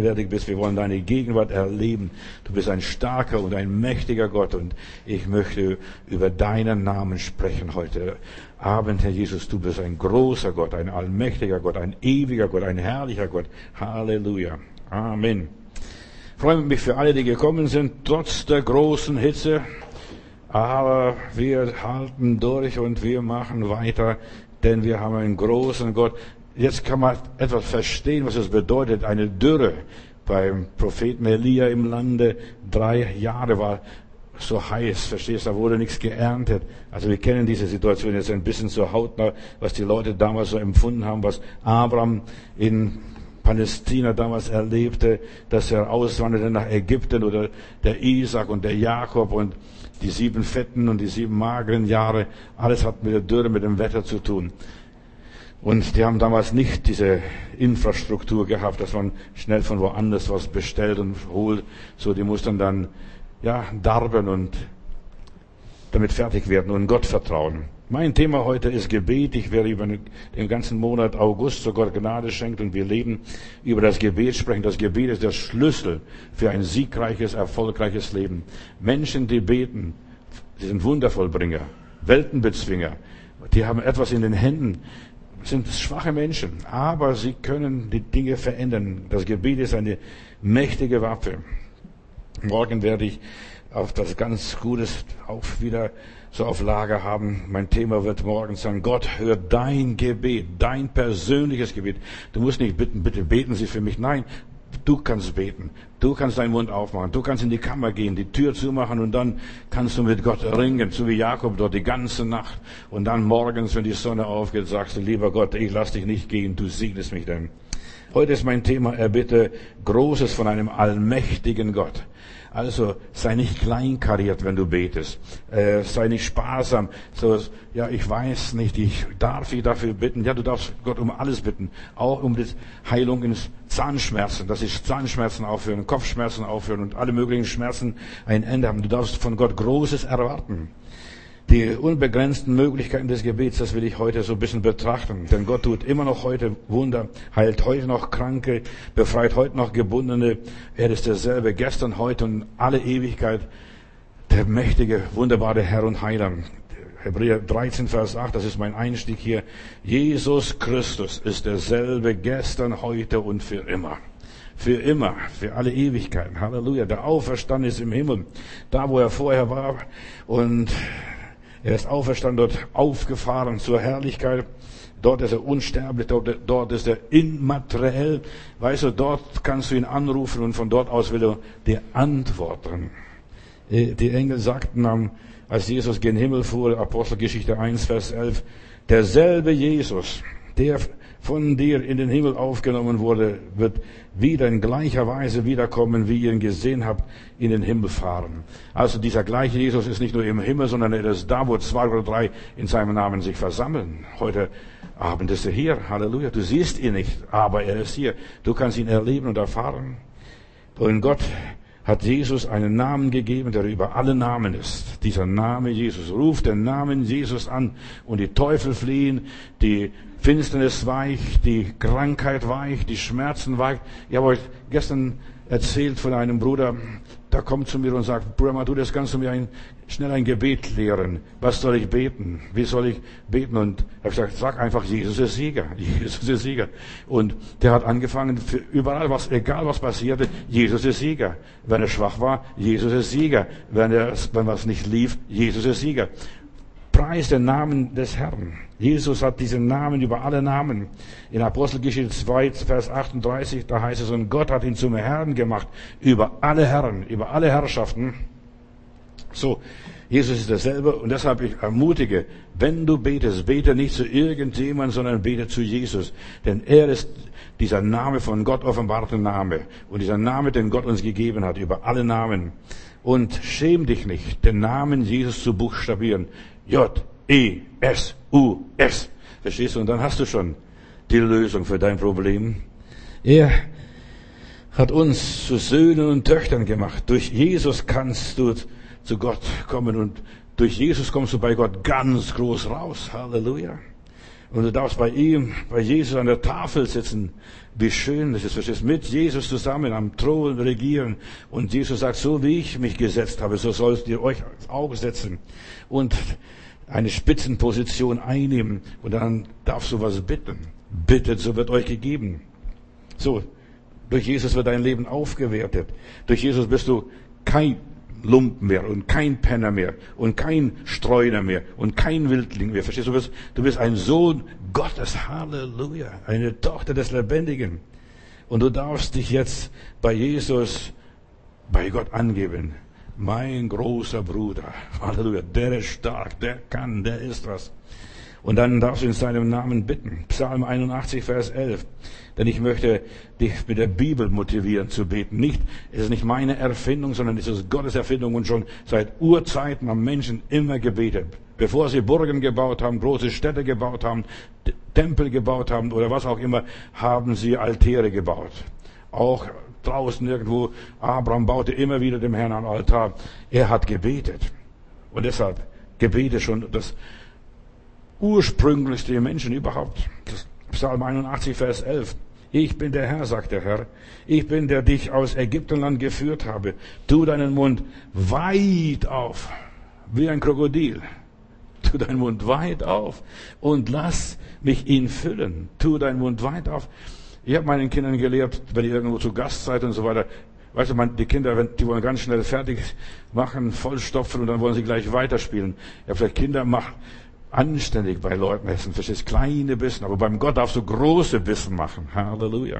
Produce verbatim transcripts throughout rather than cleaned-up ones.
gegenwärtig bist. Wir wollen deine Gegenwart erleben. Du bist ein starker und ein mächtiger Gott und ich möchte über deinen Namen sprechen heute Abend, Herr Jesus. Du bist ein großer Gott, ein allmächtiger Gott, ein ewiger Gott, ein herrlicher Gott. Halleluja. Amen. Ich freue mich für alle, die gekommen sind, trotz der großen Hitze. Aber wir halten durch und wir machen weiter, denn wir haben einen großen Gott. Jetzt kann man etwas verstehen, was es bedeutet, eine Dürre. Beim Propheten Elia im Lande, drei Jahre war so heiß, verstehst du, da wurde nichts geerntet. Also wir kennen diese Situation jetzt ein bisschen so hautnah, was die Leute damals so empfunden haben, was Abraham in Palästina damals erlebte, dass er auswanderte nach Ägypten oder der Isaac und der Jakob und die sieben fetten und die sieben mageren Jahre, alles hat mit der Dürre, mit dem Wetter zu tun. Und die haben damals nicht diese Infrastruktur gehabt, dass man schnell von woanders was bestellt und holt. So, die mussten dann, ja, darben und damit fertig werden und Gott vertrauen. Mein Thema heute ist Gebet. Ich werde über den ganzen Monat August, so Gott Gnade schenkt und wir leben, über das Gebet sprechen. Das Gebet ist der Schlüssel für ein siegreiches, erfolgreiches Leben. Menschen, die beten, sie sind Wundervollbringer, Weltenbezwinger. Die haben etwas in den Händen, sind schwache Menschen, aber sie können die Dinge verändern. Das Gebet ist eine mächtige Waffe. Morgen werde ich auf das ganz Gutes auch wieder so auf Lager haben. Mein Thema wird morgen sein, Gott hört dein Gebet, dein persönliches Gebet. Du musst nicht bitten, bitte beten Sie für mich. Nein, du kannst beten. Du kannst deinen Mund aufmachen. Du kannst in die Kammer gehen, die Tür zumachen und dann kannst du mit Gott ringen, so wie Jakob dort die ganze Nacht. Und dann morgens, wenn die Sonne aufgeht, sagst du, lieber Gott, ich lass dich nicht gehen, du segnest mich denn. Heute ist mein Thema, erbitte Großes von einem allmächtigen Gott. Also sei nicht kleinkariert, wenn du betest. Äh, sei nicht sparsam. So, ja, ich weiß nicht, ich darf ich dafür bitten. Ja, du darfst Gott um alles bitten. Auch um die Heilung in Zahnschmerzen, dass sich Zahnschmerzen aufhören, Kopfschmerzen aufhören und alle möglichen Schmerzen ein Ende haben. Du darfst von Gott Großes erwarten. Die unbegrenzten Möglichkeiten des Gebets, das will ich heute so ein bisschen betrachten. Denn Gott tut immer noch heute Wunder, heilt heute noch Kranke, befreit heute noch Gebundene. Er ist derselbe gestern, heute und alle Ewigkeit. Der mächtige, wunderbare Herr und Heiler. Hebräer dreizehn, Vers acht, das ist mein Einstieg hier. Jesus Christus ist derselbe gestern, heute und für immer. Für immer, für alle Ewigkeiten. Halleluja. Der Auferstandene ist im Himmel. Da, wo er vorher war. Und er ist auferstanden, dort aufgefahren zur Herrlichkeit. Dort ist er unsterblich, dort, dort ist er immateriell. Weißt du, dort kannst du ihn anrufen und von dort aus will er dir antworten. Die Engel sagten, als Jesus gen Himmel fuhr, Apostelgeschichte eins, Vers elf, derselbe Jesus, der von dir in den Himmel aufgenommen wurde, wird wieder in gleicher Weise wiederkommen, wie ihr ihn gesehen habt, in den Himmel fahren. Also dieser gleiche Jesus ist nicht nur im Himmel, sondern er ist da, wo zwei oder drei in seinem Namen sich versammeln. Heute Abend ist er hier. Halleluja. Du siehst ihn nicht, aber er ist hier. Du kannst ihn erleben und erfahren. Und Gott hat Jesus einen Namen gegeben, der über alle Namen ist. Dieser Name Jesus. Ruft den Namen Jesus an und die Teufel fliehen, die Finsternis weicht, die Krankheit weicht, die Schmerzen weicht. Ich habe euch gestern erzählt von einem Bruder, der kommt zu mir und sagt, Bruder Matu, das kannst du mir ein, schnell ein Gebet lehren. Was soll ich beten? Wie soll ich beten? Und ich habe gesagt, sag einfach, Jesus ist Sieger. Jesus ist Sieger. Und der hat angefangen, für überall, was, egal was passierte, Jesus ist Sieger. Wenn er schwach war, Jesus ist Sieger. Wenn er, wenn was nicht lief, Jesus ist Sieger. Preis den Namen des Herrn. Jesus hat diesen Namen über alle Namen. In Apostelgeschichte zwei, Vers achtunddreißig, da heißt es, und Gott hat ihn zum Herrn gemacht über alle Herren, über alle Herrschaften. So, Jesus ist derselbe und deshalb ich ermutige, wenn du betest, bete nicht zu irgendjemandem, sondern bete zu Jesus. Denn er ist dieser Name von Gott offenbarte Name und dieser Name, den Gott uns gegeben hat, über alle Namen. Und schäm dich nicht, den Namen Jesus zu buchstabieren. J, E, S, U, S. Verstehst du? Und dann hast du schon die Lösung für dein Problem. Er hat uns zu Söhnen und Töchtern gemacht. Durch Jesus kannst du zu Gott kommen und durch Jesus kommst du bei Gott ganz groß raus. Halleluja. Und du darfst bei ihm, bei Jesus an der Tafel sitzen. Wie schön das ist, verstehst du? Mit Jesus zusammen am Thron regieren. Und Jesus sagt, so wie ich mich gesetzt habe, so sollt ihr euch auch setzen. Und eine Spitzenposition einnehmen. Und dann darfst du was bitten. Bittet, so wird euch gegeben. So, durch Jesus wird dein Leben aufgewertet. Durch Jesus bist du kein Lumpen mehr und kein Penner mehr und kein Streuner mehr und kein Wildling mehr. Verstehst du? Du bist, du bist ein Sohn Gottes. Halleluja. Eine Tochter des Lebendigen. Und du darfst dich jetzt bei Jesus, bei Gott angeben. Mein großer Bruder. Halleluja. Der ist stark. Der kann. Der ist was. Und dann darfst du in seinem Namen bitten. Psalm einundachtzig, Vers elf. Denn ich möchte dich mit der Bibel motivieren zu beten. Nicht, es ist nicht meine Erfindung, sondern es ist Gottes Erfindung und schon seit Urzeiten haben Menschen immer gebetet. Bevor sie Burgen gebaut haben, große Städte gebaut haben, Tempel gebaut haben oder was auch immer, haben sie Altäre gebaut. Auch draußen irgendwo, Abraham baute immer wieder dem Herrn einen Altar. Er hat gebetet. Und deshalb, Gebete schon das ursprünglichste Menschen überhaupt. Das Psalm einundachtzig, Vers elf. Ich bin der Herr, sagt der Herr. Ich bin, der dich aus Ägyptenland geführt habe. Tu deinen Mund weit auf, wie ein Krokodil. Tu deinen Mund weit auf und lass mich ihn füllen. Tu deinen Mund weit auf. Ich habe meinen Kindern gelehrt, wenn ihr irgendwo zu Gast seid und so weiter. Weißt du, die Kinder, die wollen ganz schnell fertig machen, vollstopfen und dann wollen sie gleich weiterspielen. Ja, vielleicht Kinder machen anständig bei Leuten essen, verstehst, kleine Bissen, aber beim Gott darfst du große Bissen machen. Halleluja.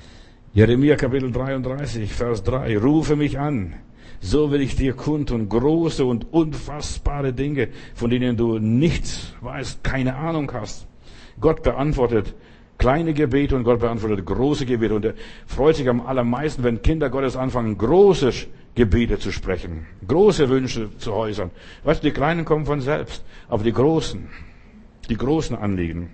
Jeremia Kapitel dreiunddreißig, Vers drei. Rufe mich an, so will ich dir kundtun, große und unfassbare Dinge, von denen du nichts weißt, keine Ahnung hast. Gott beantwortet kleine Gebete und Gott beantwortet große Gebete. Und er freut sich am allermeisten, wenn Kinder Gottes anfangen, große Gebete zu sprechen, große Wünsche zu äußern. Weißt du, die Kleinen kommen von selbst, aber die Großen, die großen Anliegen.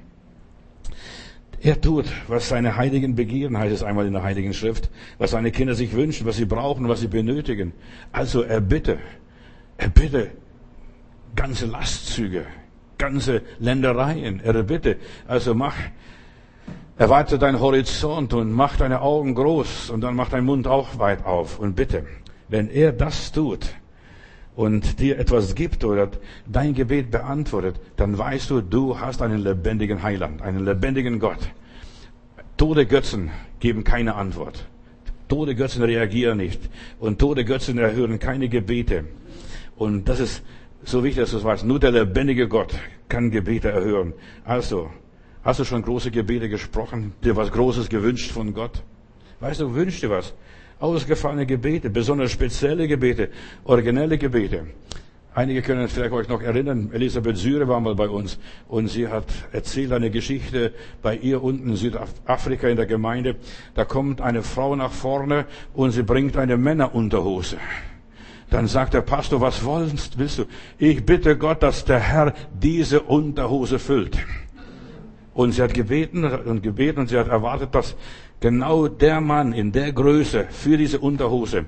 Er tut, was seine Heiligen begehren, heißt es einmal in der Heiligen Schrift, was seine Kinder sich wünschen, was sie brauchen, was sie benötigen. Also erbitte, erbitte ganze Lastzüge, ganze Ländereien, erbitte. Also mach, erweitere deinen Horizont und mach deine Augen groß und dann mach deinen Mund auch weit auf und bitte. Wenn er das tut und dir etwas gibt oder dein Gebet beantwortet, dann weißt du, du hast einen lebendigen Heiland, einen lebendigen Gott. Tote Götzen geben keine Antwort. Tote Götzen reagieren nicht. Und tote Götzen erhören keine Gebete. Und das ist so wichtig, dass du es weißt. Nur der lebendige Gott kann Gebete erhören. Also, hast du schon große Gebete gesprochen? Dir was Großes gewünscht von Gott? Weißt du, wünsch dir was? Ausgefallene Gebete, besonders spezielle Gebete, originelle Gebete. Einige können vielleicht euch noch erinnern, Elisabeth Syre war mal bei uns und sie hat erzählt eine Geschichte bei ihr unten in Südafrika in der Gemeinde. Da kommt eine Frau nach vorne und sie bringt eine Männerunterhose. Dann sagt der Pastor, was willst, willst du? Ich bitte Gott, dass der Herr diese Unterhose füllt. Und sie hat gebeten und gebeten und sie hat erwartet, dass genau der Mann in der Größe für diese Unterhose,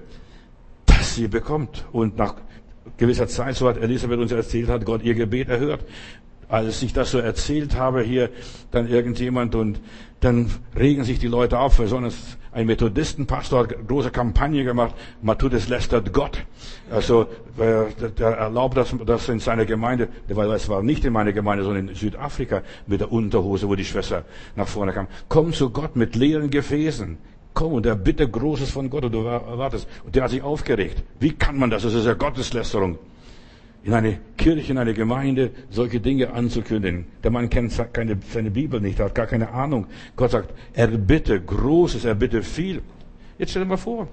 dass sie bekommt. Und nach gewisser Zeit, so hat Elisabeth uns erzählt, hat Gott ihr Gebet erhört. Als ich das so erzählt habe, hier dann irgendjemand und dann regen sich die Leute auf, besonders ein Methodistenpastor hat eine große Kampagne gemacht, Matthäus lästert Gott. Also, der erlaubt das, das in seiner Gemeinde, weil es war nicht in meiner Gemeinde, sondern in Südafrika mit der Unterhose, wo die Schwester nach vorne kam. Komm zu Gott mit leeren Gefäßen. Komm und er bitte Großes von Gott und du erwartest. Und der hat sich aufgeregt. Wie kann man das? Das ist ja Gotteslästerung. In eine Kirche, in eine Gemeinde, solche Dinge anzukündigen. Der Mann kennt keine, seine Bibel nicht, hat gar keine Ahnung. Gott sagt, er bitte Großes, er bitte viel. Jetzt stell dir mal vor,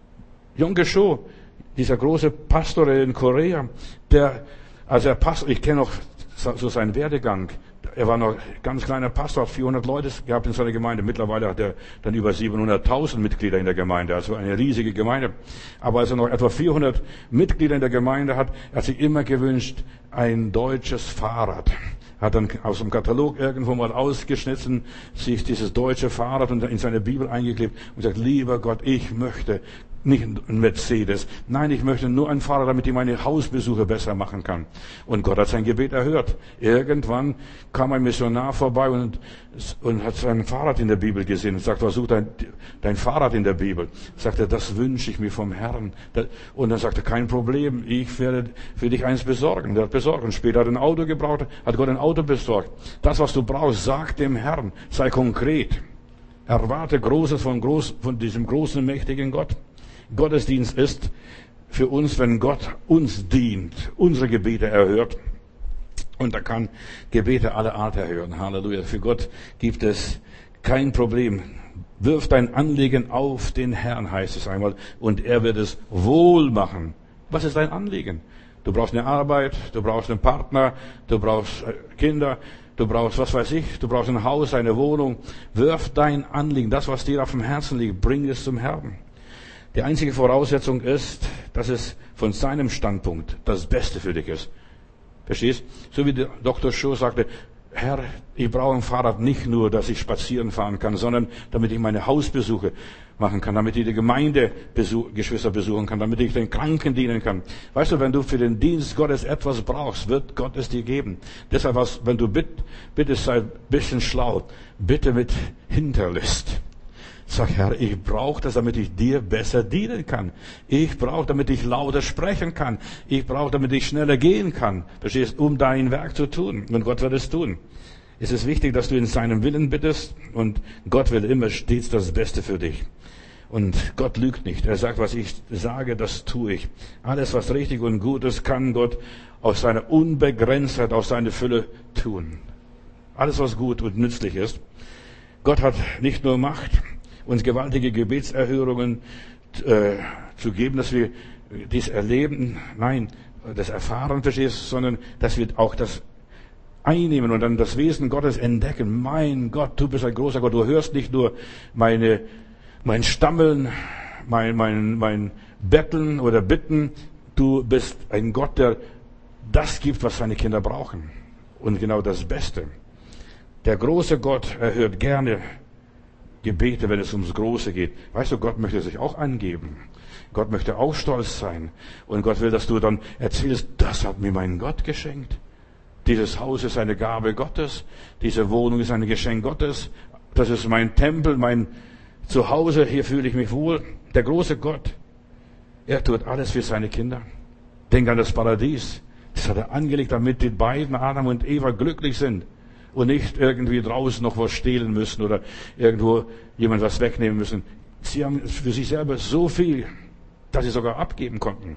Yonggi Cho, dieser große Pastor in Korea, der, also er Pastor, ich kenne noch so seinen Werdegang. Er war noch ganz kleiner Pastor, hat vierhundert Leute gehabt in seiner Gemeinde. Mittlerweile hat er dann über siebenhunderttausend Mitglieder in der Gemeinde, also eine riesige Gemeinde. Aber als er noch etwa vierhundert Mitglieder in der Gemeinde hat, hat sich immer gewünscht, ein deutsches Fahrrad. Hat dann aus dem Katalog irgendwo mal ausgeschnitten, sich dieses deutsche Fahrrad in seine Bibel eingeklebt und sagt, lieber Gott, ich möchte nicht ein Mercedes. Nein, ich möchte nur ein Fahrrad, damit ich meine Hausbesuche besser machen kann. Und Gott hat sein Gebet erhört. Irgendwann kam ein Missionar vorbei und, und hat sein Fahrrad in der Bibel gesehen und sagt, was sucht dein, dein Fahrrad in der Bibel? Sagt er, das wünsche ich mir vom Herrn. Und dann sagte er, kein Problem, ich werde für dich eins besorgen. Der hat besorgt. Und später hat er ein Auto gebraucht, hat Gott ein Auto besorgt. Das, was du brauchst, sag dem Herrn. Sei konkret. Erwarte Großes von, groß, von diesem großen, mächtigen Gott. Gottesdienst ist für uns, wenn Gott uns dient, unsere Gebete erhört. Und er kann Gebete aller Art erhören. Halleluja. Für Gott gibt es kein Problem. Wirf dein Anliegen auf den Herrn, heißt es einmal, und er wird es wohl machen. Was ist dein Anliegen? Du brauchst eine Arbeit, du brauchst einen Partner, du brauchst Kinder, du brauchst, was weiß ich, du brauchst ein Haus, eine Wohnung. Wirf dein Anliegen, das, was dir auf dem Herzen liegt, bring es zum Herrn. Die einzige Voraussetzung ist, dass es von seinem Standpunkt das Beste für dich ist. Verstehst? So wie der Doktor Shaw sagte, Herr, ich brauche ein Fahrrad nicht nur, dass ich spazieren fahren kann, sondern damit ich meine Hausbesuche machen kann, damit ich die Gemeindegeschwister besuchen kann, damit ich den Kranken dienen kann. Weißt du, wenn du für den Dienst Gottes etwas brauchst, wird Gott es dir geben. Deshalb, was, wenn du bitt, bitte sei ein bisschen schlau, bitte mit Hinterlist. Sag, Herr, ich brauche das, damit ich dir besser dienen kann. Ich brauche, damit ich lauter sprechen kann. Ich brauche, damit ich schneller gehen kann. Verstehst? Um dein Werk zu tun. Und Gott wird es tun. Es ist wichtig, dass du in seinem Willen bittest. Und Gott will immer stets das Beste für dich. Und Gott lügt nicht. Er sagt, was ich sage, das tue ich. Alles, was richtig und gut ist, kann Gott aus seiner Unbegrenztheit, aus seiner Fülle tun. Alles, was gut und nützlich ist. Gott hat nicht nur Macht, uns gewaltige Gebetserhörungen äh, zu geben, dass wir dies erleben, nein, das erfahren, verstehst, sondern dass wir auch das einnehmen und dann das Wesen Gottes entdecken. Mein Gott, du bist ein großer Gott. Du hörst nicht nur meine, mein Stammeln, mein, mein, mein Betteln oder Bitten. Du bist ein Gott, der das gibt, was seine Kinder brauchen. Und genau das Beste. Der große Gott erhört gerne Gebete, wenn es ums Große geht. Weißt du, Gott möchte sich auch angeben. Gott möchte auch stolz sein. Und Gott will, dass du dann erzählst, das hat mir mein Gott geschenkt. Dieses Haus ist eine Gabe Gottes. Diese Wohnung ist ein Geschenk Gottes. Das ist mein Tempel, mein Zuhause. Hier fühle ich mich wohl. Der große Gott, er tut alles für seine Kinder. Denk an das Paradies. Das hat er angelegt, damit die beiden, Adam und Eva, glücklich sind. Und nicht irgendwie draußen noch was stehlen müssen oder irgendwo jemand was wegnehmen müssen. Sie haben für sich selber so viel, dass sie sogar abgeben konnten.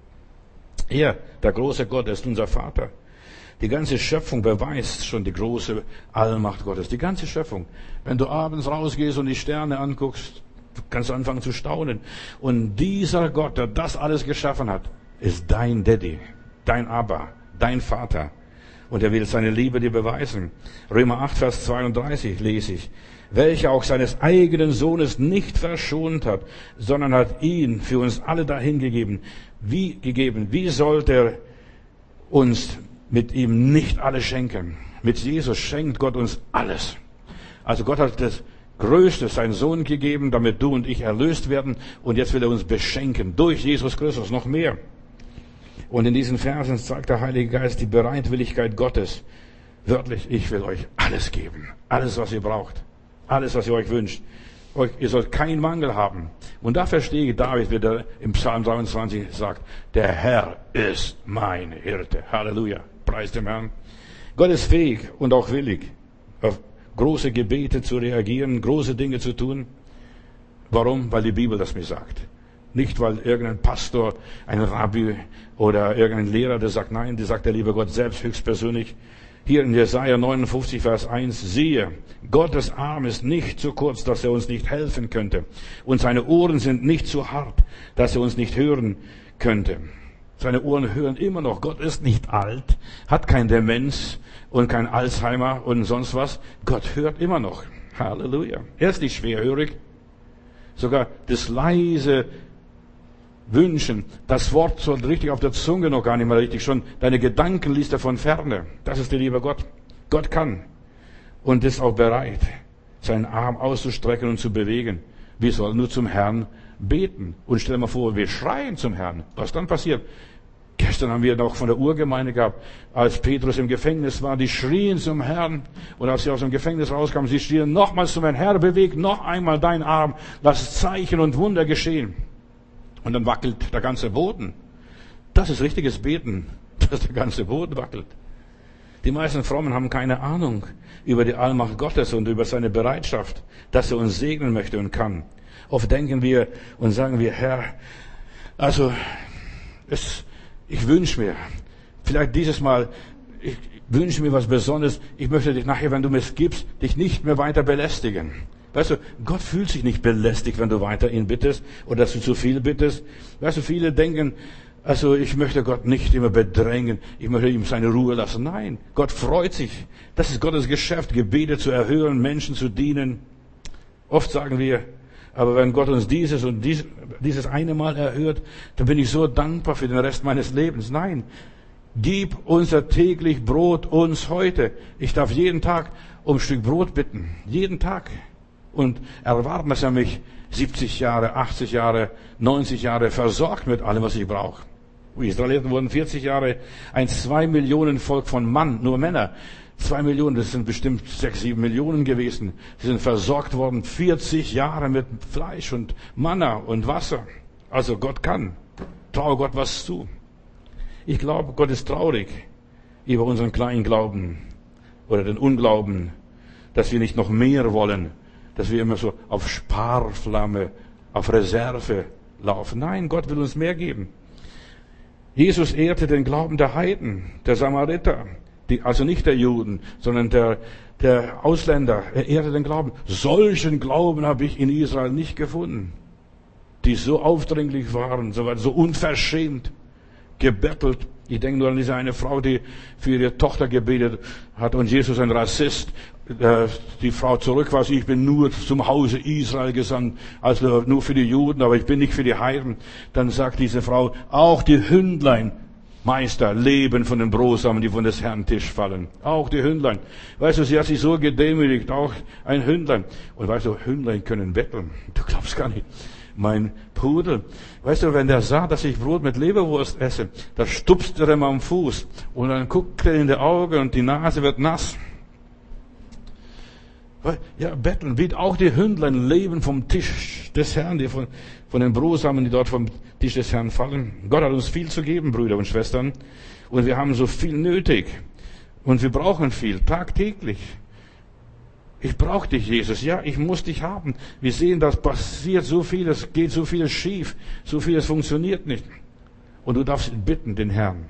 Er, der große Gott, ist unser Vater. Die ganze Schöpfung beweist schon die große Allmacht Gottes. Die ganze Schöpfung. Wenn du abends rausgehst und die Sterne anguckst, kannst du anfangen zu staunen. Und dieser Gott, der das alles geschaffen hat, ist dein Daddy, dein Abba, dein Vater. Und er will seine Liebe dir beweisen. Römer acht, Vers zweiunddreißig lese ich. Welcher auch seines eigenen Sohnes nicht verschont hat, sondern hat ihn für uns alle dahingegeben. Wie gegeben? Wie sollte er uns mit ihm nicht alles schenken? Mit Jesus schenkt Gott uns alles. Also Gott hat das Größte, seinen Sohn gegeben, damit du und ich erlöst werden. Und jetzt will er uns beschenken. Durch Jesus Christus noch mehr. Und in diesen Versen zeigt der Heilige Geist die Bereitwilligkeit Gottes. Wörtlich, ich will euch alles geben. Alles, was ihr braucht. Alles, was ihr euch wünscht. Euch, ihr sollt keinen Mangel haben. Und da verstehe ich David, wie der im Psalm dreiundzwanzig sagt, der Herr ist mein Hirte. Halleluja. Preis dem Herrn. Gott ist fähig und auch willig, auf große Gebete zu reagieren, große Dinge zu tun. Warum? Weil die Bibel das mir sagt. Nicht, weil irgendein Pastor, ein Rabbi oder irgendein Lehrer, der sagt, nein, die sagt der liebe Gott selbst höchstpersönlich. Hier in Jesaja neunundfünfzig, Vers eins, siehe, Gottes Arm ist nicht zu kurz, dass er uns nicht helfen könnte. Und seine Ohren sind nicht zu hart, dass er uns nicht hören könnte. Seine Ohren hören immer noch. Gott ist nicht alt, hat kein Demenz und kein Alzheimer und sonst was. Gott hört immer noch. Halleluja. Er ist nicht schwerhörig. Sogar das leise Wünschen, das Wort soll richtig auf der Zunge noch gar nicht mal richtig, schon deine Gedanken liest er von ferne. Das ist der liebe Gott. Gott kann und ist auch bereit, seinen Arm auszustrecken und zu bewegen. Wir sollen nur zum Herrn beten. Und stell dir mal vor, wir schreien zum Herrn. Was dann passiert? Gestern haben wir noch von der Urgemeinde gehabt, als Petrus im Gefängnis war, die schrien zum Herrn. Und als sie aus dem Gefängnis rauskamen, sie schrien nochmals zum Herrn, Herr, beweg noch einmal deinen Arm, lass Zeichen und Wunder geschehen. Und dann wackelt der ganze Boden. Das ist richtiges Beten, dass der ganze Boden wackelt. Die meisten Frommen haben keine Ahnung über die Allmacht Gottes und über seine Bereitschaft, dass er uns segnen möchte und kann. Oft denken wir und sagen wir, Herr, also es, ich wünsche mir, vielleicht dieses Mal, ich wünsche mir was Besonderes. Ich möchte dich nachher, wenn du mir es gibst, dich nicht mehr weiter belästigen. Weißt du, Gott fühlt sich nicht belästigt, wenn du weiter ihn bittest oder dass du zu viel bittest. Weißt du, viele denken, also ich möchte Gott nicht immer bedrängen, ich möchte ihm seine Ruhe lassen. Nein, Gott freut sich. Das ist Gottes Geschäft, Gebete zu erhören, Menschen zu dienen. Oft sagen wir, aber wenn Gott uns dieses und dies, dieses eine Mal erhört, dann bin ich so dankbar für den Rest meines Lebens. Nein, gib unser täglich Brot uns heute. Ich darf jeden Tag um ein Stück Brot bitten. Jeden Tag. Und erwarten, dass er mich siebzig Jahre, achtzig Jahre, neunzig Jahre versorgt mit allem, was ich brauche. Die Israeliten wurden vierzig Jahre ein zwei Millionen Volk von Mann, nur Männer. Zwei Millionen, das sind bestimmt sechs, sieben Millionen gewesen. Sie sind versorgt worden vierzig Jahre mit Fleisch und Manna und Wasser. Also Gott kann. Traue Gott was zu. Ich glaube, Gott ist traurig über unseren kleinen Glauben oder den Unglauben, dass wir nicht noch mehr wollen, dass wir immer so auf Sparflamme, auf Reserve laufen. Nein, Gott will uns mehr geben. Jesus ehrte den Glauben der Heiden, der Samariter, die, also nicht der Juden, sondern der, der Ausländer. Er ehrte den Glauben. Solchen Glauben habe ich in Israel nicht gefunden, die so aufdringlich waren, so, so unverschämt, gebettelt. Ich denke nur an diese eine Frau, die für ihre Tochter gebetet hat und Jesus ein Rassist. Die Frau zurückweist, ich bin nur zum Hause Israel gesandt, also nur für die Juden, aber ich bin nicht für die Heiden. Dann sagt diese Frau, auch die Hündlein, Meister, leben von den Brosamen, die von des Herrn Tisch fallen. Auch die Hündlein. Weißt du, sie hat sich so gedemütigt, auch ein Hündlein. Und weißt du, Hündlein können betteln. Du glaubst gar nicht. Mein Pudel, weißt du, wenn der sah, dass ich Brot mit Leberwurst esse, da stupst er ihm am Fuß und dann guckt er in die Augen und die Nase wird nass. Ja, betteln, wie auch die Hündlein leben vom Tisch des Herrn, die von, von den Brosamen, die dort vom Tisch des Herrn fallen. Gott hat uns viel zu geben, Brüder und Schwestern. Und wir haben so viel nötig. Und wir brauchen viel, tagtäglich. Ich brauche dich, Jesus. Ja, ich muss dich haben. Wir sehen, das passiert so viel, es geht so vieles schief, so vieles funktioniert nicht. Und du darfst bitten, den Herrn.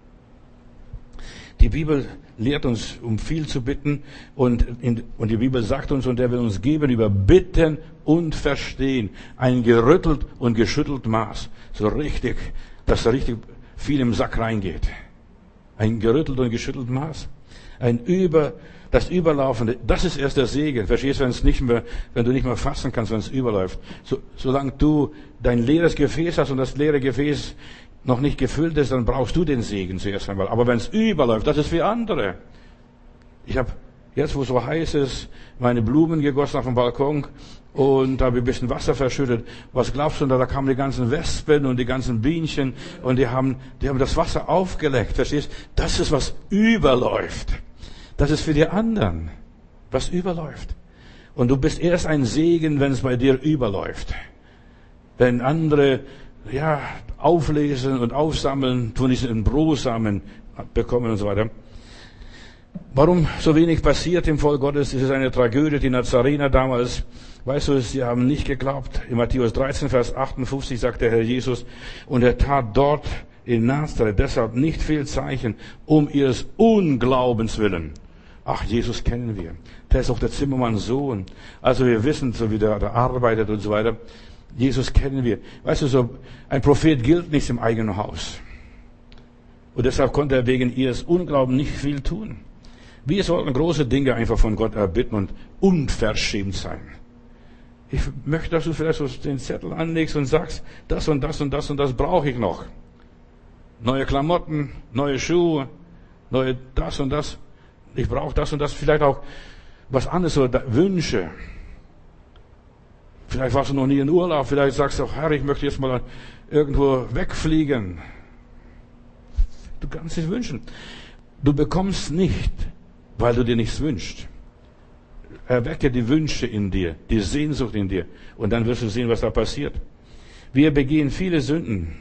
Die Bibel lehrt uns, um viel zu bitten, und, in, und die Bibel sagt uns, und er will uns geben über Bitten und Verstehen. Ein gerüttelt und geschüttelt Maß. So richtig, dass da richtig viel im Sack reingeht. Ein gerüttelt und geschüttelt Maß. Ein über, das Überlaufende, das ist erst der Segen. Verstehst du, wenn es nicht mehr, wenn du nicht mehr fassen kannst, wenn es überläuft. So, solange du dein leeres Gefäß hast und das leere Gefäß noch nicht gefüllt ist, dann brauchst du den Segen zuerst einmal. Aber wenn es überläuft, das ist für andere. Ich habe jetzt, wo es so heiß ist, meine Blumen gegossen auf dem Balkon und da habe ich ein bisschen Wasser verschüttet. Was glaubst du, da kamen die ganzen Wespen und die ganzen Bienchen und die haben, die haben das Wasser aufgeleckt. Verstehst? Das ist, was überläuft. Das ist für die anderen, was überläuft. Und du bist erst ein Segen, wenn es bei dir überläuft. Wenn andere, ja, auflesen und aufsammeln, tun diesen Brosamen bekommen und so weiter. Warum so wenig passiert im Volk Gottes? Es ist eine Tragödie. Die Nazarener damals, weißt du, sie haben nicht geglaubt. In Matthäus dreizehn, Vers achtundfünfzig sagt der Herr Jesus, und er tat dort in Nazareth deshalb nicht viel Zeichen, um ihres Unglaubens willen. Ach, Jesus kennen wir. Der ist auch der Zimmermanns Sohn. Also wir wissen, so wie der, der arbeitet und so weiter. Jesus kennen wir. Weißt du, so ein Prophet gilt nicht im eigenen Haus. Und deshalb konnte er wegen ihres Unglaubens nicht viel tun. Wir sollten große Dinge einfach von Gott erbitten und unverschämt sein. Ich möchte, dass du vielleicht so den Zettel anlegst und sagst, das und das und das und das brauche ich noch. Neue Klamotten, neue Schuhe, neue das und das. Ich brauche das und das, vielleicht auch was anderes, so Wünsche. Vielleicht warst du noch nie in Urlaub. Vielleicht sagst du, Herr, ich möchte jetzt mal irgendwo wegfliegen. Du kannst es wünschen. Du bekommst nicht, weil du dir nichts wünschst. Erwecke die Wünsche in dir, die Sehnsucht in dir. Und dann wirst du sehen, was da passiert. Wir begehen viele Sünden.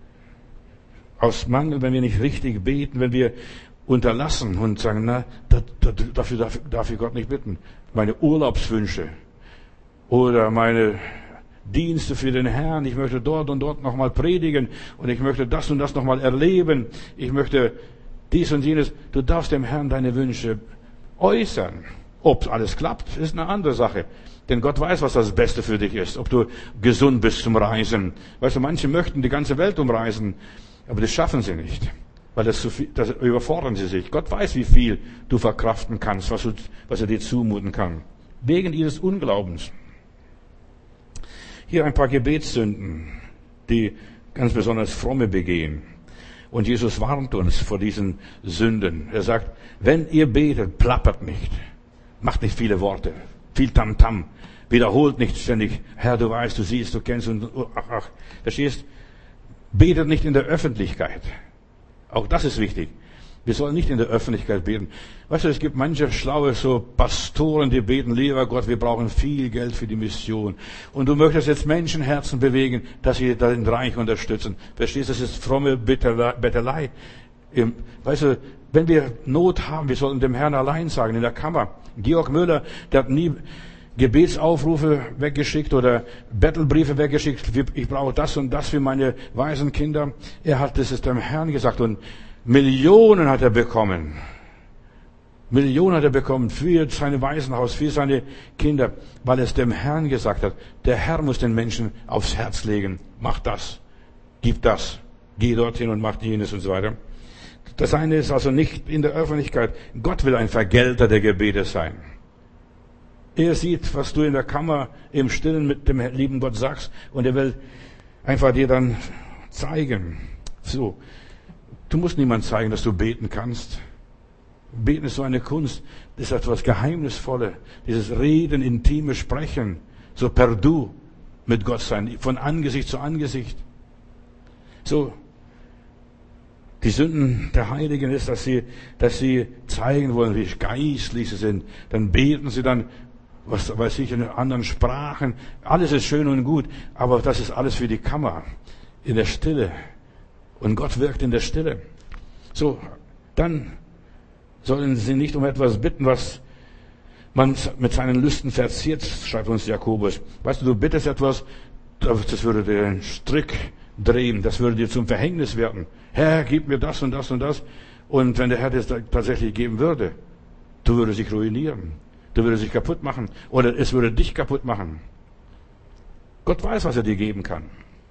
Aus Mangel, wenn wir nicht richtig beten, wenn wir unterlassen und sagen, na, dafür darf, darf ich Gott nicht bitten. Meine Urlaubswünsche oder meine Dienste für den Herrn. Ich möchte dort und dort nochmal predigen und ich möchte das und das nochmal erleben. Ich möchte dies und jenes. Du darfst dem Herrn deine Wünsche äußern. Ob alles klappt, ist eine andere Sache. Denn Gott weiß, was das Beste für dich ist. Ob du gesund bist zum Reisen. Weißt du, manche möchten die ganze Welt umreisen, aber das schaffen sie nicht. Weil das zu viel, das überfordern sie sich. Gott weiß, wie viel du verkraften kannst, was, du, was er dir zumuten kann. Wegen ihres Unglaubens. Hier ein paar Gebetssünden, die ganz besonders Fromme begehen. Und Jesus warnt uns vor diesen Sünden. Er sagt, wenn ihr betet, plappert nicht. Macht nicht viele Worte. Viel Tamtam. Wiederholt nicht ständig. Herr, du weißt, du siehst, du kennst und ach, ach. Verstehst? Betet nicht in der Öffentlichkeit. Auch das ist wichtig. Wir sollen nicht in der Öffentlichkeit beten. Weißt du, es gibt manche schlaue so Pastoren, die beten, lieber Gott, wir brauchen viel Geld für die Mission. Und du möchtest jetzt Menschenherzen bewegen, dass sie dein Reich unterstützen. Verstehst du, das ist fromme Bettelei. Weißt du, wenn wir Not haben, wir sollten dem Herrn allein sagen, in der Kammer. Georg Müller, der hat nie Gebetsaufrufe weggeschickt oder Bettelbriefe weggeschickt. Ich brauche das und das für meine weisen Kinder. Er hat das dem Herrn gesagt und Millionen hat er bekommen. Millionen hat er bekommen für sein Waisenhaus, für seine Kinder, weil er es dem Herrn gesagt hat. Der Herr muss den Menschen aufs Herz legen. Mach das, gib das, geh dorthin und mach jenes und so weiter. Das eine ist also nicht in der Öffentlichkeit. Gott will ein Vergelter der Gebete sein. Er sieht, was du in der Kammer im Stillen mit dem lieben Gott sagst und er will einfach dir dann zeigen. So. Du musst niemand zeigen, dass du beten kannst. Beten ist so eine Kunst. Das ist etwas Geheimnisvolles. Dieses Reden, intime Sprechen. So per Du mit Gott sein. Von Angesicht zu Angesicht. So. Die Sünden der Heiligen ist, dass sie, dass sie zeigen wollen, wie geistlich sie sind. Dann beten sie dann, was weiß ich, in anderen Sprachen. Alles ist schön und gut. Aber das ist alles für die Kammer. In der Stille. Und Gott wirkt in der Stille. So, dann sollen sie nicht um etwas bitten, was man mit seinen Lüsten verziert, schreibt uns Jakobus. Weißt du, du bittest etwas, das würde dir den Strick drehen, das würde dir zum Verhängnis werden. Herr, gib mir das und das und das. Und wenn der Herr das tatsächlich geben würde, du würdest dich ruinieren. Du würdest dich kaputt machen. Oder es würde dich kaputt machen. Gott weiß, was er dir geben kann.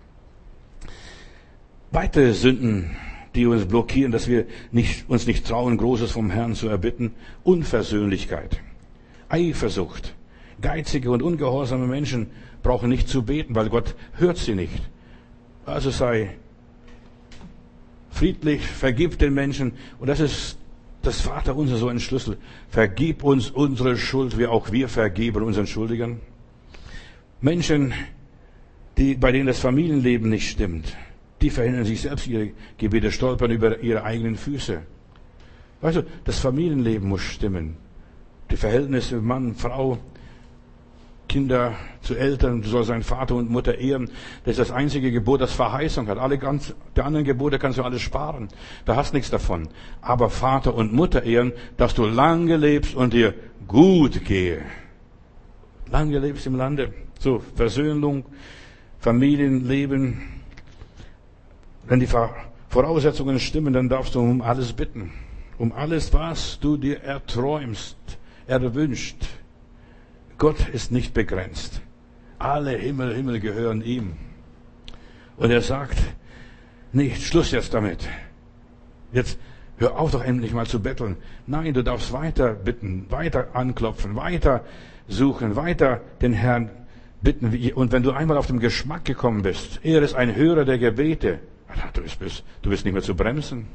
Weitere Sünden, die uns blockieren, dass wir nicht, uns nicht trauen, Großes vom Herrn zu erbitten. Unversöhnlichkeit, Eifersucht. Geizige und ungehorsame Menschen brauchen nicht zu beten, weil Gott hört sie nicht. Also sei friedlich, vergib den Menschen. Und das ist das Vaterunser, so ein Schlüssel. Vergib uns unsere Schuld, wie auch wir vergeben unseren Schuldigern. Menschen, die, bei denen das Familienleben nicht stimmt, die verhindern sich selbst ihre Gebete, stolpern über ihre eigenen Füße. Weißt du, das Familienleben muss stimmen. Die Verhältnisse Mann, Frau, Kinder zu Eltern, du sollst seinen Vater und Mutter ehren. Das ist das einzige Gebot, das Verheißung hat. Alle ganz, die anderen Gebote kannst du alles sparen. Da hast nichts davon. Aber Vater und Mutter ehren, dass du lange lebst und dir gut gehe. Lange lebst im Lande. So, Versöhnung, Familienleben. Wenn die Voraussetzungen stimmen, dann darfst du um alles bitten. Um alles, was du dir erträumst, erwünscht. Gott ist nicht begrenzt. Alle Himmel, Himmel gehören ihm. Und er sagt, nicht, Schluss jetzt damit. Jetzt hör auf doch endlich mal zu betteln. Nein, du darfst weiter bitten, weiter anklopfen, weiter suchen, weiter den Herrn bitten. Und wenn du einmal auf den Geschmack gekommen bist, er ist ein Hörer der Gebete, du bist, du bist nicht mehr zu bremsen.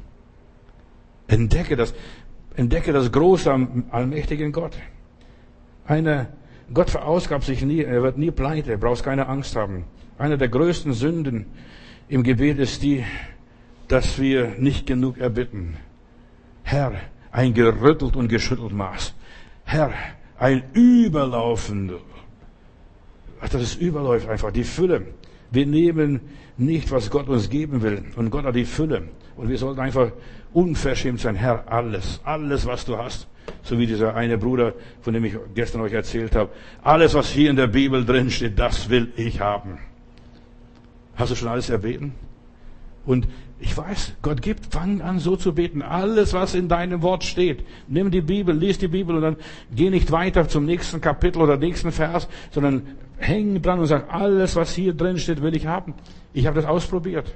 Entdecke das, entdecke das Große am allmächtigen Gott. Einer Gott verausgabt sich nie, er wird nie pleite, brauchst keine Angst haben. Eine der größten Sünden im Gebet ist die, dass wir nicht genug erbitten. Herr, ein gerüttelt und geschüttelt Maß. Herr, ein Überlaufen. Ach, das ist überläuft einfach, die Fülle. Wir nehmen nicht, was Gott uns geben will. Und Gott hat die Fülle. Und wir sollten einfach unverschämt sein. Herr, alles, alles, was du hast. So wie dieser eine Bruder, von dem ich gestern euch erzählt habe. Alles, was hier in der Bibel drin steht, das will ich haben. Hast du schon alles erbeten? Und ich weiß, Gott gibt, fang an so zu beten. Alles, was in deinem Wort steht. Nimm die Bibel, lies die Bibel und dann geh nicht weiter zum nächsten Kapitel oder nächsten Vers, sondern häng dran und sag, alles, was hier drin steht, will ich haben. Ich habe das ausprobiert.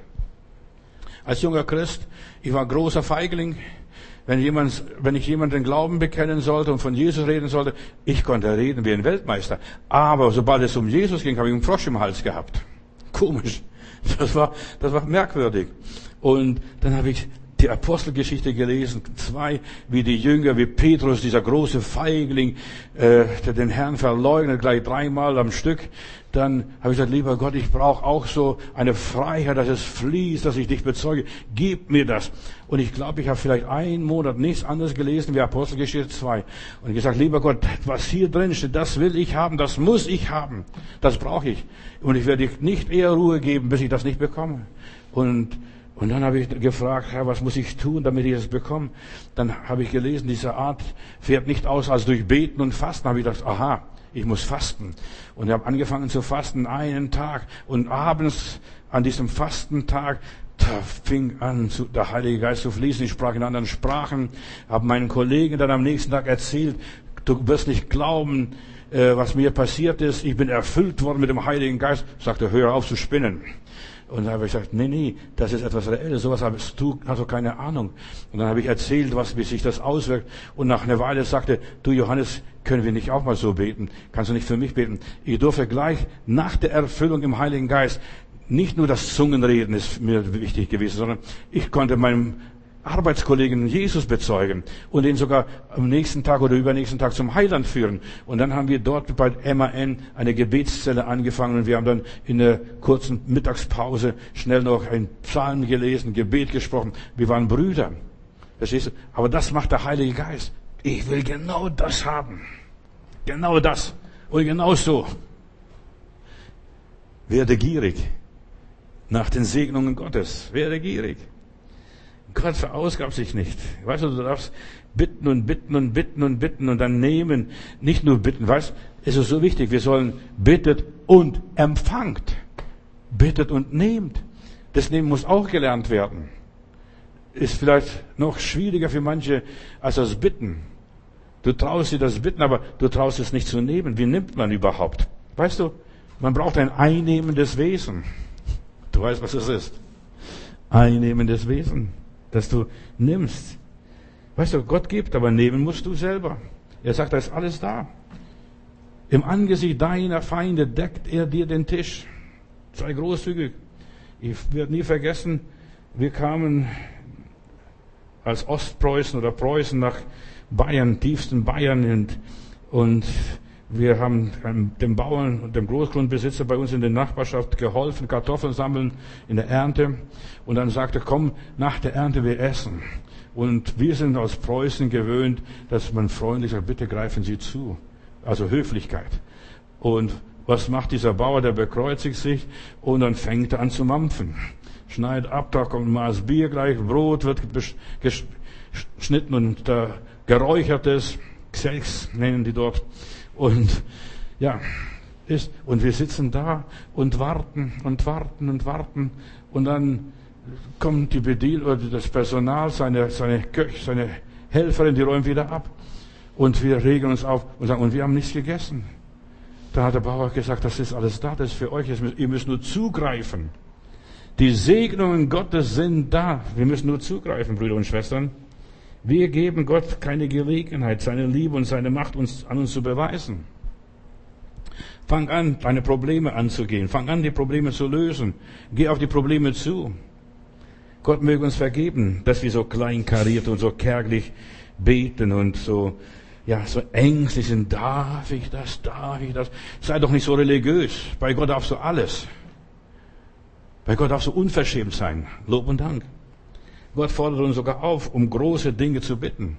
Als junger Christ, ich war großer Feigling. Wenn jemand, wenn ich jemanden den Glauben bekennen sollte und von Jesus reden sollte, ich konnte reden wie ein Weltmeister. Aber sobald es um Jesus ging, habe ich einen Frosch im Hals gehabt. Komisch. Das war, das war merkwürdig. Und dann habe ich die Apostelgeschichte gelesen, zwei, wie die Jünger, wie Petrus, dieser große Feigling, äh, der den Herrn verleugnet, gleich dreimal am Stück. Dann habe ich gesagt, lieber Gott, ich brauche auch so eine Freiheit, dass es fließt, dass ich dich bezeuge. Gib mir das. Und ich glaube, ich habe vielleicht einen Monat nichts anderes gelesen wie Apostelgeschichte zwei. Und gesagt, lieber Gott, was hier drin steht, das will ich haben, das muss ich haben. Das brauche ich. Und ich werde nicht eher Ruhe geben, bis ich das nicht bekomme. Und Und dann habe ich gefragt, Herr, was muss ich tun, damit ich das bekomme? Dann habe ich gelesen, diese Art fährt nicht aus als durch Beten und Fasten. Dann habe ich gedacht, aha, ich muss fasten. Und ich habe angefangen zu fasten, einen Tag. Und abends an diesem Fastentag, da fing an, der Heilige Geist zu fließen. Ich sprach in anderen Sprachen, habe meinen Kollegen dann am nächsten Tag erzählt, du wirst nicht glauben, was mir passiert ist. Ich bin erfüllt worden mit dem Heiligen Geist. Ich sagte, hör auf zu spinnen. Und dann habe ich gesagt, nee, nee, das ist etwas Reelles, sowas hast du, hast du keine Ahnung. Und dann habe ich erzählt, was, wie sich das auswirkt. Und nach einer Weile sagte, du Johannes, können wir nicht auch mal so beten? Kannst du nicht für mich beten? Ich durfte gleich nach der Erfüllung im Heiligen Geist, nicht nur das Zungenreden ist mir wichtig gewesen, sondern ich konnte meinem Arbeitskollegen Jesus bezeugen und ihn sogar am nächsten Tag oder übernächsten Tag zum Heiland führen. Und dann haben wir dort bei M A N eine Gebetszelle angefangen und wir haben dann in der kurzen Mittagspause schnell noch ein Psalm gelesen, Gebet gesprochen. Wir waren Brüder. Verstehst du? Aber das macht der Heilige Geist. Ich will genau das haben. Genau das. Und genau so. Werde gierig nach den Segnungen Gottes. Werde gierig. Gott verausgabt sich nicht. Weißt du, du darfst bitten und bitten und bitten und bitten und dann nehmen. Nicht nur bitten, weißt du, es ist so wichtig, wir sollen bittet und empfangt. Bittet und nehmt. Das Nehmen muss auch gelernt werden. Ist vielleicht noch schwieriger für manche als das Bitten. Du traust dir das Bitten, aber du traust es nicht zu nehmen. Wie nimmt man überhaupt? Weißt du, man braucht ein einnehmendes Wesen. Du weißt, was es ist. Einnehmendes Wesen. Dass du nimmst. Weißt du, Gott gibt, aber nehmen musst du selber. Er sagt, da ist alles da. Im Angesicht deiner Feinde deckt er dir den Tisch. Sei großzügig. Ich werde nie vergessen, wir kamen als Ostpreußen oder Preußen nach Bayern, tiefsten Bayern, und, und wir haben dem Bauern und dem Großgrundbesitzer bei uns in der Nachbarschaft geholfen, Kartoffeln sammeln in der Ernte. Und dann sagte, komm, nach der Ernte wir essen. Und wir sind aus Preußen gewöhnt, dass man freundlich sagt, bitte greifen Sie zu. Also Höflichkeit. Und was macht dieser Bauer, der bekreuzigt sich und dann fängt er an zu mampfen. Schneidet ab, da kommt ein Maß Bier gleich, Brot wird geschnitten und äh, geräuchertes, Xex nennen die dort. Und ja, ist, und wir sitzen da und warten und warten und warten. Und dann kommt die Bedienung oder das Personal, seine, seine Köch, seine Helferin, die räumen wieder ab. Und wir regen uns auf und sagen, und wir haben nichts gegessen. Da hat der Bauer gesagt, das ist alles da, das ist für euch, ihr müsst nur zugreifen. Die Segnungen Gottes sind da. Wir müssen nur zugreifen, Brüder und Schwestern. Wir geben Gott keine Gelegenheit, seine Liebe und seine Macht uns, an uns zu beweisen. Fang an, deine Probleme anzugehen. Fang an, die Probleme zu lösen. Geh auf die Probleme zu. Gott möge uns vergeben, dass wir so kleinkariert und so kärglich beten und so ja, so ängstlich sind, darf ich das, darf ich das? Sei doch nicht so religiös. Bei Gott darfst du alles. Bei Gott darfst du unverschämt sein. Lob und Dank. Gott fordert uns sogar auf, um große Dinge zu bitten.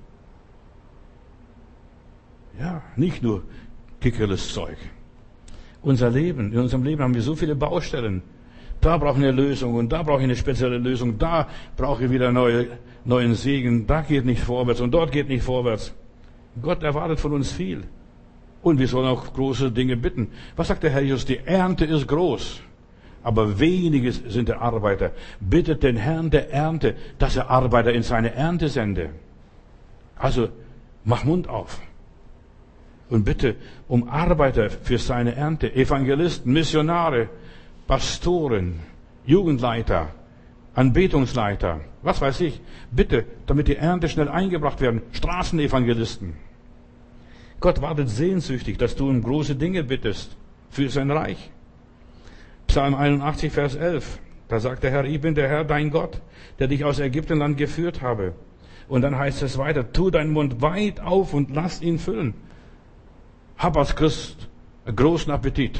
Ja, nicht nur kickerles Zeug. Unser Leben, in unserem Leben haben wir so viele Baustellen. Da brauche ich eine Lösung und da brauche ich eine spezielle Lösung. Da brauche ich wieder neue, neuen Segen. Da geht nicht vorwärts und dort geht nicht vorwärts. Gott erwartet von uns viel. Und wir sollen auch große Dinge bitten. Was sagt der Herr Jesus? Die Ernte ist groß, aber wenige sind der Arbeiter. Bittet den Herrn der Ernte, dass er Arbeiter in seine Ernte sende. Also, mach Mund auf. Und bitte um Arbeiter für seine Ernte. Evangelisten, Missionare, Pastoren, Jugendleiter, Anbetungsleiter, was weiß ich. Bitte, damit die Ernte schnell eingebracht werden. Straßenevangelisten. Gott wartet sehnsüchtig, dass du um große Dinge bittest für sein Reich. Psalm einundachtzig, Vers elf. Da sagt der Herr, ich bin der Herr, dein Gott, der dich aus Ägyptenland geführt habe. Und dann heißt es weiter, tu deinen Mund weit auf und lass ihn füllen. Hab als Christ einen großen Appetit,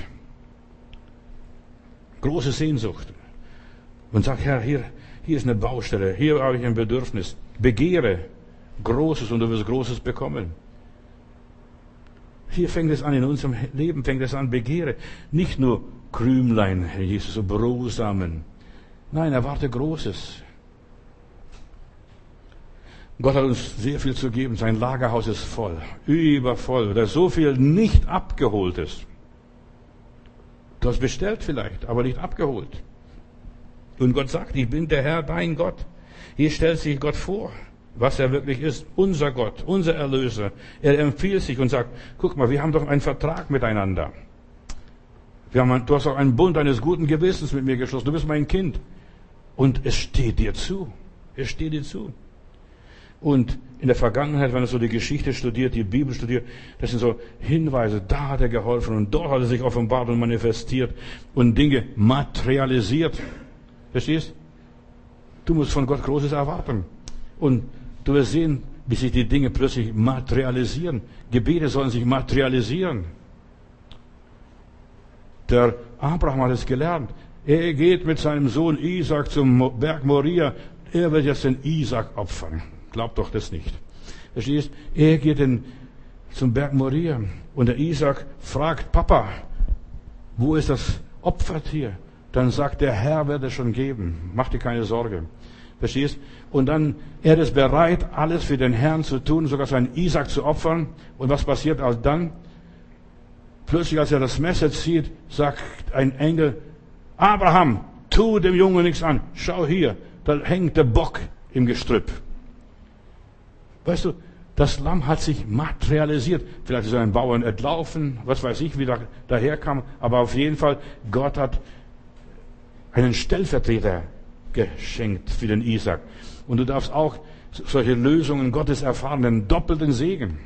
große Sehnsucht. Und sag, Herr, hier, hier ist eine Baustelle, hier habe ich ein Bedürfnis. Begehre Großes und du wirst Großes bekommen. Hier fängt es an, in unserem Leben fängt es an, begehre. Nicht nur Krümlein, Herr Jesus, so Brosamen. Nein, erwarte Großes. Gott hat uns sehr viel zu geben. Sein Lagerhaus ist voll, übervoll. Da ist so viel nicht abgeholtes. Du hast bestellt vielleicht, aber nicht abgeholt. Und Gott sagt, ich bin der Herr, dein Gott. Hier stellt sich Gott vor, was er wirklich ist. Unser Gott, unser Erlöser. Er empfiehlt sich und sagt, guck mal, wir haben doch einen Vertrag miteinander. Wir haben, du hast auch einen Bund eines guten Gewissens mit mir geschlossen. Du bist mein Kind. Und es steht dir zu. Es steht dir zu. Und in der Vergangenheit, wenn er so die Geschichte studiert, die Bibel studiert, das sind so Hinweise, da hat er geholfen und dort hat er sich offenbart und manifestiert und Dinge materialisiert. Verstehst? Du musst von Gott Großes erwarten. Und du wirst sehen, wie sich die Dinge plötzlich materialisieren. Gebete sollen sich materialisieren. Der Abraham hat es gelernt. Er geht mit seinem Sohn Isaac zum Berg Moria. Er wird jetzt den Isaac opfern. Glaubt doch das nicht. Verstehst? Er geht in, zum Berg Moria und der Isaac fragt, Papa, wo ist das Opfertier? Dann sagt der Herr, wird es schon geben. Mach dir keine Sorge. Verstehst? Und dann, er ist bereit, alles für den Herrn zu tun, sogar seinen Isaac zu opfern. Und was passiert als dann? Plötzlich, als er das Messer zieht, sagt ein Engel, Abraham, tu dem Jungen nichts an. Schau hier, da hängt der Bock im Gestrüpp. Weißt du, das Lamm hat sich materialisiert. Vielleicht ist ein Bauern entlaufen, was weiß ich, wie da daherkam. Aber auf jeden Fall, Gott hat einen Stellvertreter geschenkt für den Isaac. Und du darfst auch solche Lösungen Gottes erfahren, den doppelten Segen.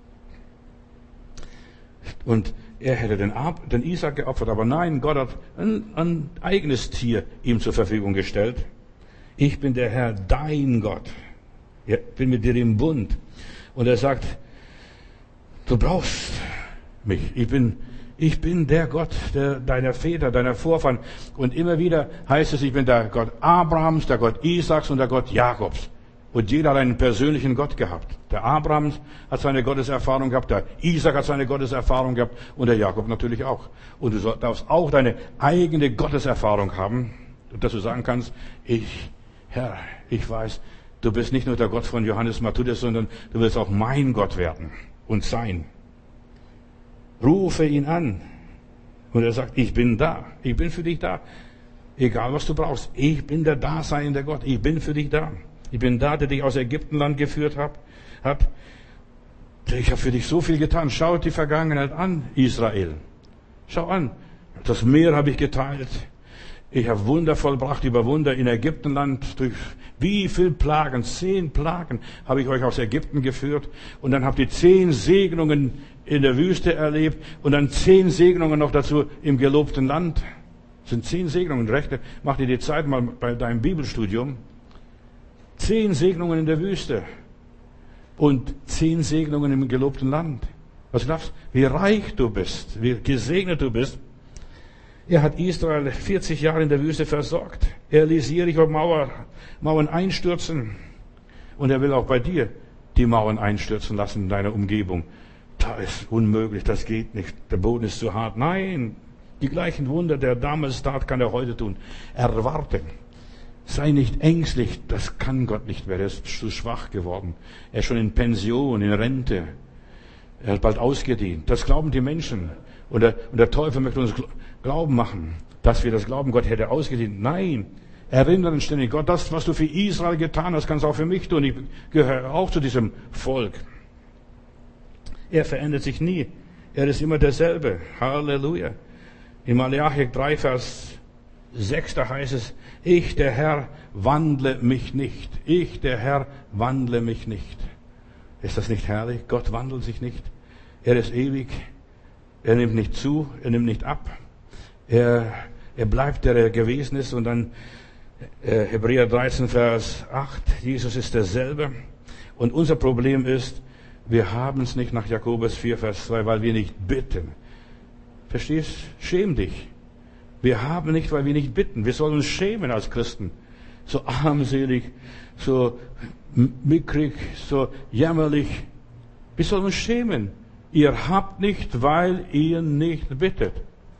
Und er hätte den, Ab, den Isaac geopfert, aber nein, Gott hat ein, ein eigenes Tier ihm zur Verfügung gestellt. Ich bin der Herr, dein Gott. Ich bin mit dir im Bund. Und er sagt, du brauchst mich. Ich bin, ich bin der Gott der, deiner Väter, deiner Vorfahren. Und immer wieder heißt es, ich bin der Gott Abrahams, der Gott Isaaks und der Gott Jakobs. Und jeder hat einen persönlichen Gott gehabt. Der Abraham hat seine Gotteserfahrung gehabt, der Isaak hat seine Gotteserfahrung gehabt und der Jakob natürlich auch. Und du darfst auch deine eigene Gotteserfahrung haben, dass du sagen kannst, ich, Herr, ich weiß, du bist nicht nur der Gott von Johannes Matthäus, sondern du willst auch mein Gott werden und sein. Rufe ihn an. Und er sagt, ich bin da. Ich bin für dich da. Egal was du brauchst. Ich bin der daseinende Gott. Ich bin für dich da. Ich bin da, der dich aus Ägyptenland geführt hat. hat. Ich habe für dich so viel getan. Schau die Vergangenheit an, Israel. Schau an. Das Meer habe ich geteilt. Ich habe Wunder vollbracht über Wunder in Ägyptenland. Durch wie viel Plagen? Zehn Plagen habe ich euch aus Ägypten geführt. Und dann habt ihr zehn Segnungen in der Wüste erlebt. Und dann zehn Segnungen noch dazu im gelobten Land. Das sind zehn Segnungen. Rechne, mach dir die Zeit mal bei deinem Bibelstudium. Zehn Segnungen in der Wüste. und zehn Segnungen im gelobten Land. Was glaubst du, wie reich du bist, wie gesegnet du bist? Er hat Israel vierzig Jahre in der Wüste versorgt. Er ließ Jericho Mauer, Mauern einstürzen. Und er will auch bei dir die Mauern einstürzen lassen in deiner Umgebung. Da ist unmöglich, das geht nicht, der Boden ist zu hart. Nein, die gleichen Wunder, der damals tat, kann er heute tun. Erwarte. Sei nicht ängstlich, das kann Gott nicht mehr, er ist zu schwach geworden. Er ist schon in Pension, in Rente. Er hat bald ausgedient. Das glauben die Menschen. Und der, und der Teufel möchte uns Glauben machen, dass wir das glauben, Gott hätte ausgedient. Nein, erinnern ständig, Gott, das, was du für Israel getan hast, kannst du auch für mich tun. Ich gehöre auch zu diesem Volk. Er verändert sich nie. Er ist immer derselbe. Halleluja. In Malachi drei, Vers sechs, da heißt es, ich, der Herr, wandle mich nicht. Ich, der Herr, wandle mich nicht. Ist das nicht herrlich? Gott wandelt sich nicht. Er ist ewig. Er nimmt nicht zu. Er nimmt nicht ab. Er, er bleibt, der er gewesen ist. Und dann äh, Hebräer dreizehn, Vers acht. Jesus ist derselbe. Und unser Problem ist, wir haben es nicht nach Jakobus vier, Vers zwei, weil wir nicht bitten. Verstehst? Schäm dich. Wir haben nicht, weil wir nicht bitten. Wir sollen uns schämen als Christen. So armselig, so mickrig, so jämmerlich. Wir sollen uns schämen. Ihr habt nicht, weil ihr nicht bittet.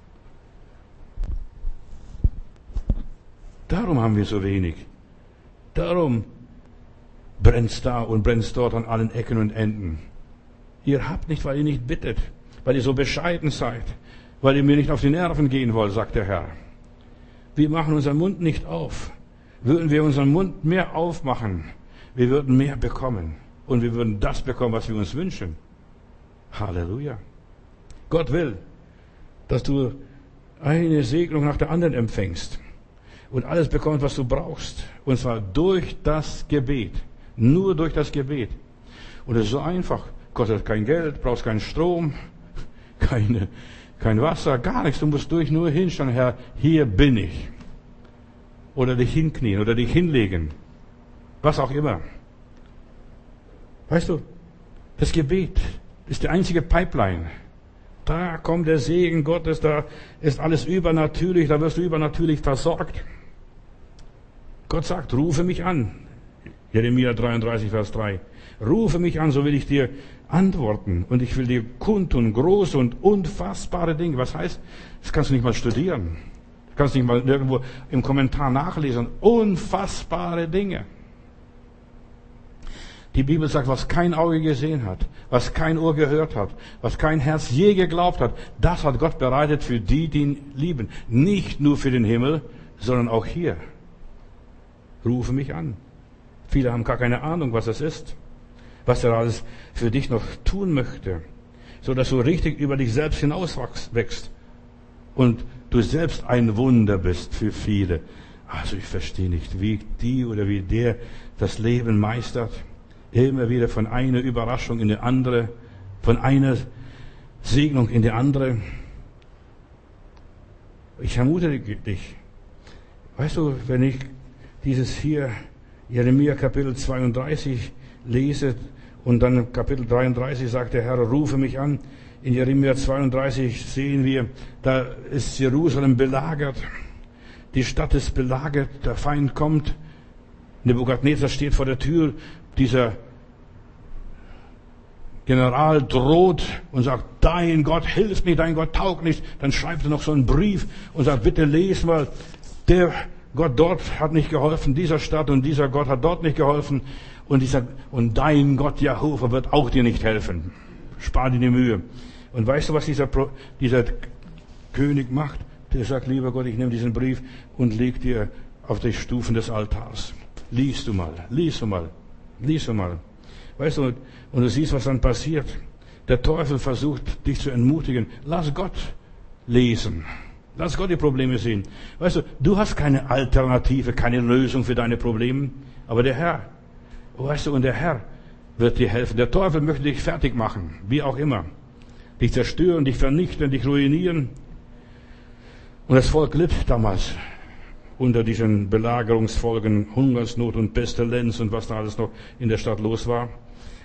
Darum haben wir so wenig. Darum brennt's da und brennt's dort an allen Ecken und Enden. Ihr habt nicht, weil ihr nicht bittet, weil ihr so bescheiden seid, weil ihr mir nicht auf die Nerven gehen wollt, sagt der Herr. Wir machen unseren Mund nicht auf. Würden wir unseren Mund mehr aufmachen, wir würden mehr bekommen. Und wir würden das bekommen, was wir uns wünschen. Halleluja. Gott will, dass du eine Segnung nach der anderen empfängst und alles bekommst, was du brauchst. Und zwar durch das Gebet. Nur durch das Gebet. Und es ist so einfach. Kostet kein Geld, brauchst keinen Strom, keine, kein Wasser, gar nichts. Du musst durch nur hinstellen, Herr, hier bin ich. Oder dich hinknien oder dich hinlegen. Was auch immer. Weißt du, das Gebet ist die einzige Pipeline. Da kommt der Segen Gottes, da ist alles übernatürlich, da wirst du übernatürlich versorgt. Gott sagt, rufe mich an. Jeremia dreiunddreißig, Vers drei. Rufe mich an, so will ich dir antworten. Und ich will dir kundtun, große und unfassbare Dinge. Was heißt? Das kannst du nicht mal studieren. Das kannst du nicht mal irgendwo im Kommentar nachlesen. Unfassbare Dinge. Die Bibel sagt, was kein Auge gesehen hat, was kein Ohr gehört hat, was kein Herz je geglaubt hat, das hat Gott bereitet für die, die ihn lieben. Nicht nur für den Himmel, sondern auch hier. Rufe mich an. Viele haben gar keine Ahnung, was es ist, was er alles für dich noch tun möchte, so dass du richtig über dich selbst hinauswächst und du selbst ein Wunder bist für viele. Also ich verstehe nicht, wie die oder wie der das Leben meistert. Immer wieder von einer Überraschung in die andere, von einer Segnung in die andere. Ich ermutige dich. Weißt du, wenn ich dieses hier, Jeremia Kapitel zweiunddreißig lese und dann Kapitel dreiunddreißig sagt der Herr, rufe mich an. In Jeremia zweiunddreißig sehen wir, da ist Jerusalem belagert. Die Stadt ist belagert, der Feind kommt. Nebukadnezar steht vor der Tür. Dieser General droht und sagt, dein Gott hilft nicht, dein Gott taugt nicht. Dann schreibt er noch so einen Brief und sagt, bitte les mal, der Gott dort hat nicht geholfen, dieser Stadt und dieser Gott hat dort nicht geholfen und dieser, und dein Gott Jehova wird auch dir nicht helfen. Spar dir die Mühe. Und weißt du, was dieser, dieser König macht? Der sagt, lieber Gott, ich nehme diesen Brief und leg dir auf die Stufen des Altars. Lies du mal, lies du mal. Lies mal. Weißt du, und du siehst, was dann passiert. Der Teufel versucht, dich zu entmutigen. Lass Gott lesen. Lass Gott die Probleme sehen. Weißt du, du hast keine Alternative, keine Lösung für deine Probleme. Aber der Herr, weißt du, und der Herr wird dir helfen. Der Teufel möchte dich fertig machen, wie auch immer. Dich zerstören, dich vernichten, dich ruinieren. Und das Volk litt damals unter diesen Belagerungsfolgen, Hungersnot und Pestilenz und was da alles noch in der Stadt los war.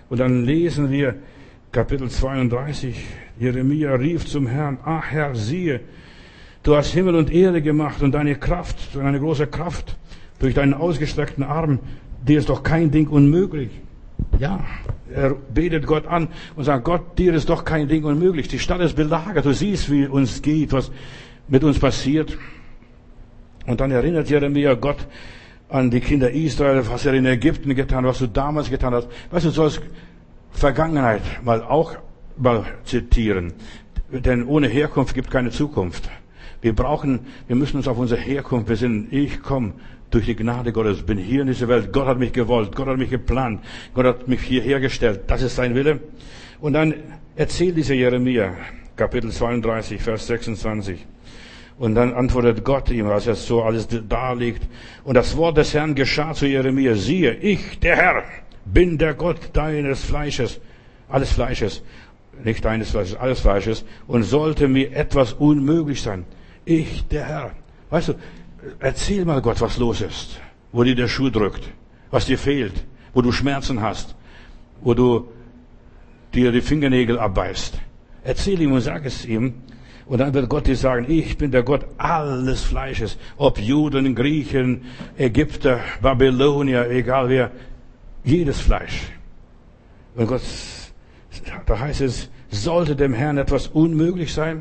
Und dann lesen wir Kapitel zweiunddreißig. Jeremia rief zum Herrn, ach Herr, siehe, du hast Himmel und Erde gemacht und deine Kraft, deine große Kraft durch deinen ausgestreckten Arm, dir ist doch kein Ding unmöglich. Ja, er betet Gott an und sagt, Gott, dir ist doch kein Ding unmöglich. Die Stadt ist belagert, du siehst, wie uns geht, was mit uns passiert. Und dann erinnert Jeremia Gott an die Kinder Israel, was er in Ägypten getan hat, was du damals getan hast. Weißt du, du sollst Vergangenheit mal auch mal zitieren. Denn ohne Herkunft gibt keine Zukunft. Wir brauchen, wir müssen uns auf unsere Herkunft besinnen. Ich komme durch die Gnade Gottes, bin hier in dieser Welt. Gott hat mich gewollt, Gott hat mich geplant, Gott hat mich hierher gestellt. Das ist sein Wille. Und dann erzählt dieser Jeremia, Kapitel zweiunddreißig, Vers sechsundzwanzig. Und dann antwortet Gott ihm, als er so alles darlegt. Und das Wort des Herrn geschah zu Jeremia. Siehe, ich, der Herr, bin der Gott deines Fleisches, alles Fleisches, nicht deines Fleisches, alles Fleisches. Und sollte mir etwas unmöglich sein. Ich, der Herr. Weißt du, erzähl mal Gott, was los ist, wo dir der Schuh drückt, was dir fehlt, wo du Schmerzen hast, wo du dir die Fingernägel abbeißt. Erzähl ihm und sag es ihm. Und dann wird Gott dir sagen, ich bin der Gott alles Fleisches, ob Juden, Griechen, Ägypter, Babylonier, egal wer, jedes Fleisch. Und Gott, da heißt es, sollte dem Herrn etwas unmöglich sein?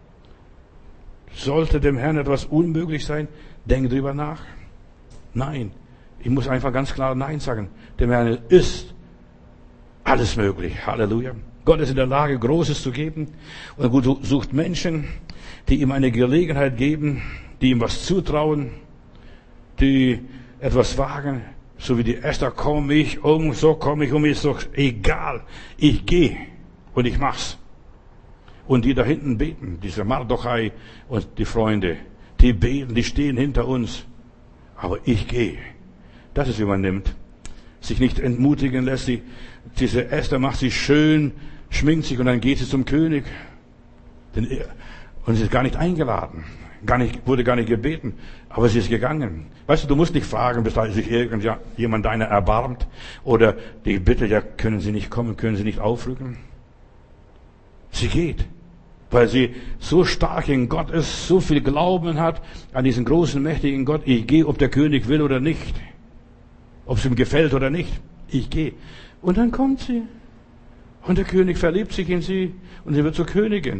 Sollte dem Herrn etwas unmöglich sein? Denk drüber nach. Nein. Ich muss einfach ganz klar Nein sagen. Dem Herrn ist alles möglich. Halleluja. Gott ist in der Lage, Großes zu geben. Und Gott sucht Menschen, die ihm eine Gelegenheit geben, die ihm was zutrauen, die etwas wagen. So wie die Esther, komme ich um, so komme ich um, ist doch egal. Ich gehe und ich mach's. Und die da hinten beten, dieser Mardochai und die Freunde, die beten, die stehen hinter uns. Aber ich gehe. Das ist, wie man nimmt. Sich nicht entmutigen lässt. Die, diese Esther macht sich schön, schminkt sich und dann geht sie zum König. Denn, und sie ist gar nicht eingeladen. Gar nicht, wurde gar nicht gebeten. Aber sie ist gegangen. Weißt du, du musst nicht fragen, bis da sich irgendjemand deiner erbarmt. Oder die Bitte, ja, können Sie nicht kommen, können Sie nicht aufrücken? Sie geht. Weil sie so stark in Gott ist, so viel Glauben hat an diesen großen, mächtigen Gott. Ich gehe, ob der König will oder nicht. Ob es ihm gefällt oder nicht. Ich gehe. Und dann kommt sie. Und der König verliebt sich in sie. Und sie wird zur Königin.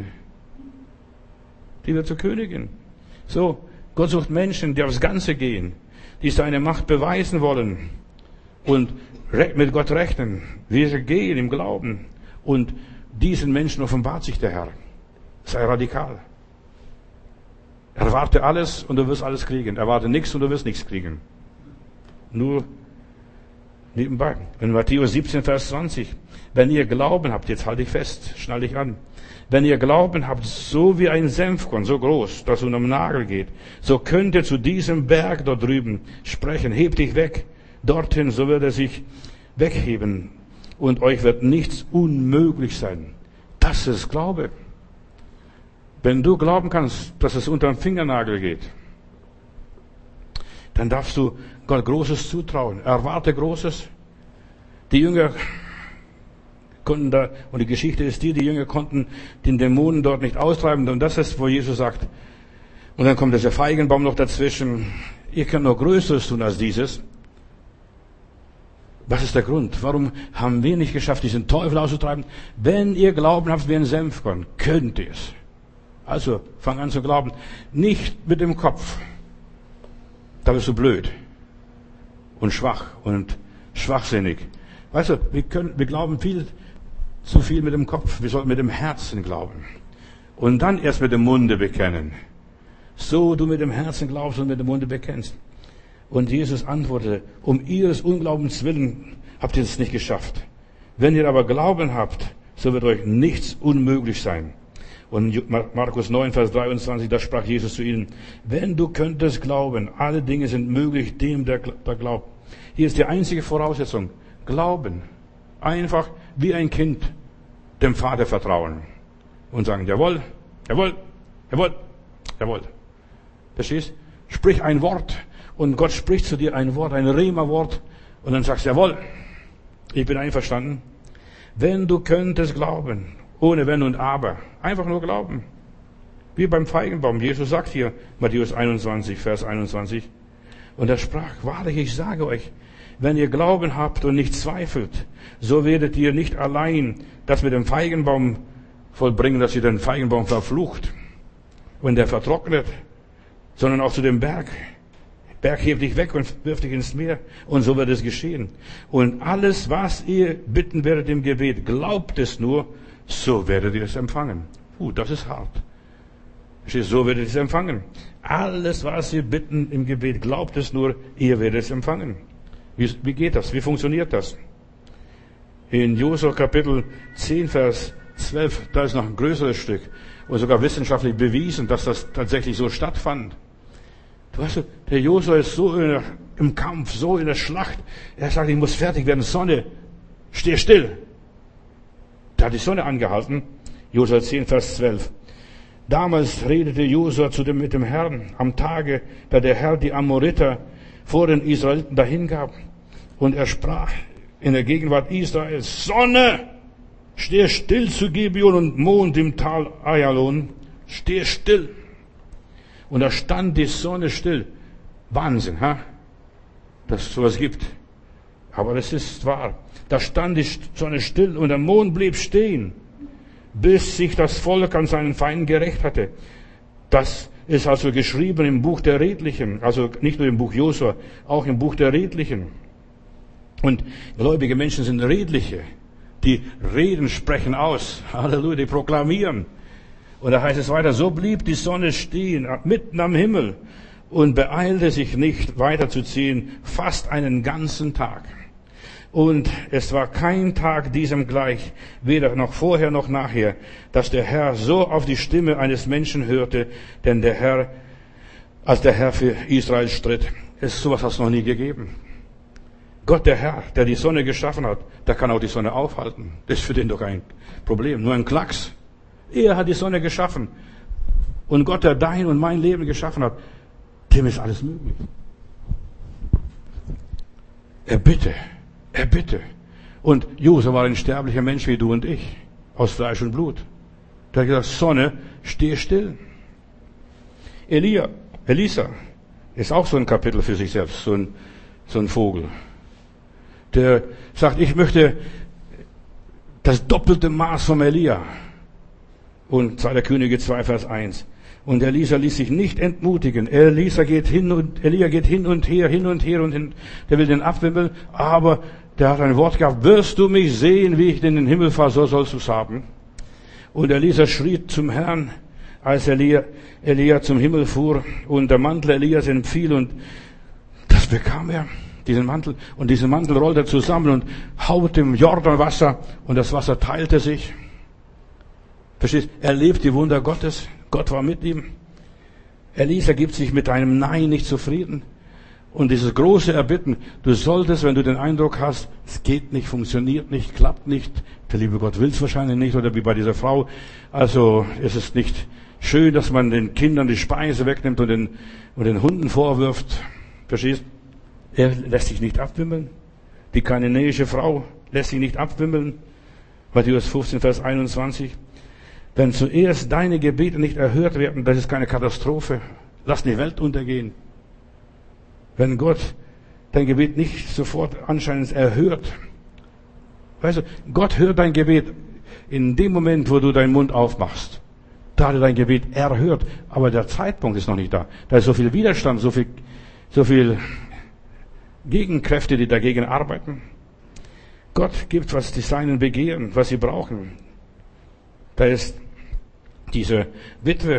Die wird zur Königin. So, Gott sucht Menschen, die aufs Ganze gehen. Die seine Macht beweisen wollen. Und mit Gott rechnen. Wir gehen im Glauben. Und diesen Menschen offenbart sich der Herr. Sei radikal. Erwarte alles und du wirst alles kriegen. Erwarte nichts und du wirst nichts kriegen. Nur nebenbei. In Matthäus siebzehn, Vers zwanzig. Wenn ihr Glauben habt, jetzt halte ich fest, schnall dich an. Wenn ihr Glauben habt, so wie ein Senfkorn, so groß, dass es um Nagel geht, so könnt ihr zu diesem Berg dort drüben sprechen. Hebt dich weg, dorthin, so wird er sich wegheben. Und euch wird nichts unmöglich sein. Das ist Glaube. Wenn du glauben kannst, dass es unter den Fingernagel geht, dann darfst du Gott Großes zutrauen. Erwarte Großes. Die Jünger konnten da, und die Geschichte ist die, die Jünger konnten den Dämonen dort nicht austreiben. Und das ist, wo Jesus sagt, und dann kommt dieser Feigenbaum noch dazwischen. Ihr könnt noch Größeres tun als dieses. Was ist der Grund? Warum haben wir nicht geschafft, diesen Teufel auszutreiben? Wenn ihr Glauben habt wie ein Senfkorn, könnt ihr es. Also, fang an zu glauben. Nicht mit dem Kopf. Da bist du blöd. Und schwach und schwachsinnig. Weißt du, wir können, wir glauben viel, zu viel mit dem Kopf. Wir sollten mit dem Herzen glauben. Und dann erst mit dem Munde bekennen. So du mit dem Herzen glaubst und mit dem Munde bekennst. Und Jesus antwortete, um ihres Unglaubens willen habt ihr es nicht geschafft. Wenn ihr aber Glauben habt, so wird euch nichts unmöglich sein. Und Markus neun, Vers dreiundzwanzig, da sprach Jesus zu ihnen, wenn du könntest glauben, alle Dinge sind möglich dem, der, der glaubt. Hier ist die einzige Voraussetzung, Glauben. Einfach wie ein Kind dem Vater vertrauen. Und sagen, jawohl, jawohl, jawohl, jawohl. Verstehst? Sprich ein Wort. Und Gott spricht zu dir ein Wort, ein Rema-Wort. Und dann sagst du, jawohl, ich bin einverstanden. Wenn du könntest glauben, ohne Wenn und Aber, einfach nur glauben. Wie beim Feigenbaum. Jesus sagt hier, Matthäus einundzwanzig, Vers einundzwanzig, und er sprach, wahrlich, ich sage euch, wenn ihr Glauben habt und nicht zweifelt, so werdet ihr nicht allein das mit dem Feigenbaum vollbringen, dass ihr den Feigenbaum verflucht und der vertrocknet, sondern auch zu dem Berg. Berg hebt dich weg und wirft dich ins Meer. Und so wird es geschehen. Und alles, was ihr bitten werdet im Gebet, glaubt es nur, so werdet ihr es empfangen. Uh, das ist hart. So werdet ihr es empfangen. Alles, was ihr bitten im Gebet, glaubt es nur, ihr werdet es empfangen. Wie, wie geht das? Wie funktioniert das? In Josua Kapitel zehn, Vers zwölf, da ist noch ein größeres Stück und sogar wissenschaftlich bewiesen, dass das tatsächlich so stattfand. Du weißt, der Josua ist so in der, im Kampf, so in der Schlacht. Er sagt, ich muss fertig werden. Sonne, steh still. Da hat die Sonne angehalten. Josua zehn, Vers zwölf. Damals redete Josua zu dem, mit dem Herrn am Tage, da der Herr die Amoriter vor den Israeliten dahingab. Und er sprach in der Gegenwart Israels, Sonne, steh still zu Gibeon und Mond im Tal Ayalon. Steh still. Und da stand die Sonne still. Wahnsinn, ha? Dass es sowas gibt. Aber das ist wahr. Da stand die Sonne still und der Mond blieb stehen, bis sich das Volk an seinen Feinden gerächt hatte. Das ist also geschrieben im Buch der Redlichen, also nicht nur im Buch Josua, auch im Buch der Redlichen. Und gläubige Menschen sind Redliche. Die reden, sprechen aus. Halleluja, die proklamieren. Und da heißt es weiter, so blieb die Sonne stehen, mitten am Himmel und beeilte sich nicht weiterzuziehen, fast einen ganzen Tag. Und es war kein Tag diesem gleich, weder noch vorher noch nachher, dass der Herr so auf die Stimme eines Menschen hörte, denn der Herr, als der Herr für Israel stritt, ist sowas hat es noch nie gegeben. Gott, der Herr, der die Sonne geschaffen hat, der kann auch die Sonne aufhalten. Das ist für den doch kein Problem, nur ein Klacks. Er hat die Sonne geschaffen. Und Gott, der dein und mein Leben geschaffen hat, dem ist alles möglich. Er bitte. Er bitte. Und Josua war ein sterblicher Mensch wie du und ich, aus Fleisch und Blut. Der hat gesagt, Sonne, steh still. Elia, Elisa, ist auch so ein Kapitel für sich selbst, so ein, so ein Vogel. Der sagt, ich möchte das doppelte Maß vom Elia. Und zweiter Könige zwei, Vers eins. Und Elisa ließ sich nicht entmutigen. Elisa geht hin und, Elia geht hin und her, hin und her und hin. Der will den abwimmeln, aber der hat ein Wort gehabt, wirst du mich sehen, wie ich in den Himmel fahre, so sollst du es haben. Und Elisa schrie zum Herrn, als Elia, Elia zum Himmel fuhr und der Mantel Elias entfiel und das bekam er, diesen Mantel. Und diesen Mantel rollte er zusammen und haute im Jordanwasser und das Wasser teilte sich. Verstehst? Er lebt die Wunder Gottes. Gott war mit ihm. Elisa gibt sich mit einem Nein nicht zufrieden. Und dieses große Erbitten, du solltest, wenn du den Eindruck hast, es geht nicht, funktioniert nicht, klappt nicht, der liebe Gott will es wahrscheinlich nicht, oder wie bei dieser Frau, also es ist nicht schön, dass man den Kindern die Speise wegnimmt und den, und den Hunden vorwirft. Verstehst? Er lässt sich nicht abwimmeln. Die kananäische Frau lässt sich nicht abwimmeln. Matthäus fünfzehn, Vers einundzwanzig. Wenn zuerst deine Gebete nicht erhört werden, das ist keine Katastrophe. Lass die Welt untergehen. Wenn Gott dein Gebet nicht sofort anscheinend erhört. Weißt du, Gott hört dein Gebet in dem Moment, wo du deinen Mund aufmachst. Da hat er dein Gebet erhört. Aber der Zeitpunkt ist noch nicht da. Da ist so viel Widerstand, so viel, so viel Gegenkräfte, die dagegen arbeiten. Gott gibt, was die Seinen begehren, was sie brauchen. Da ist diese Witwe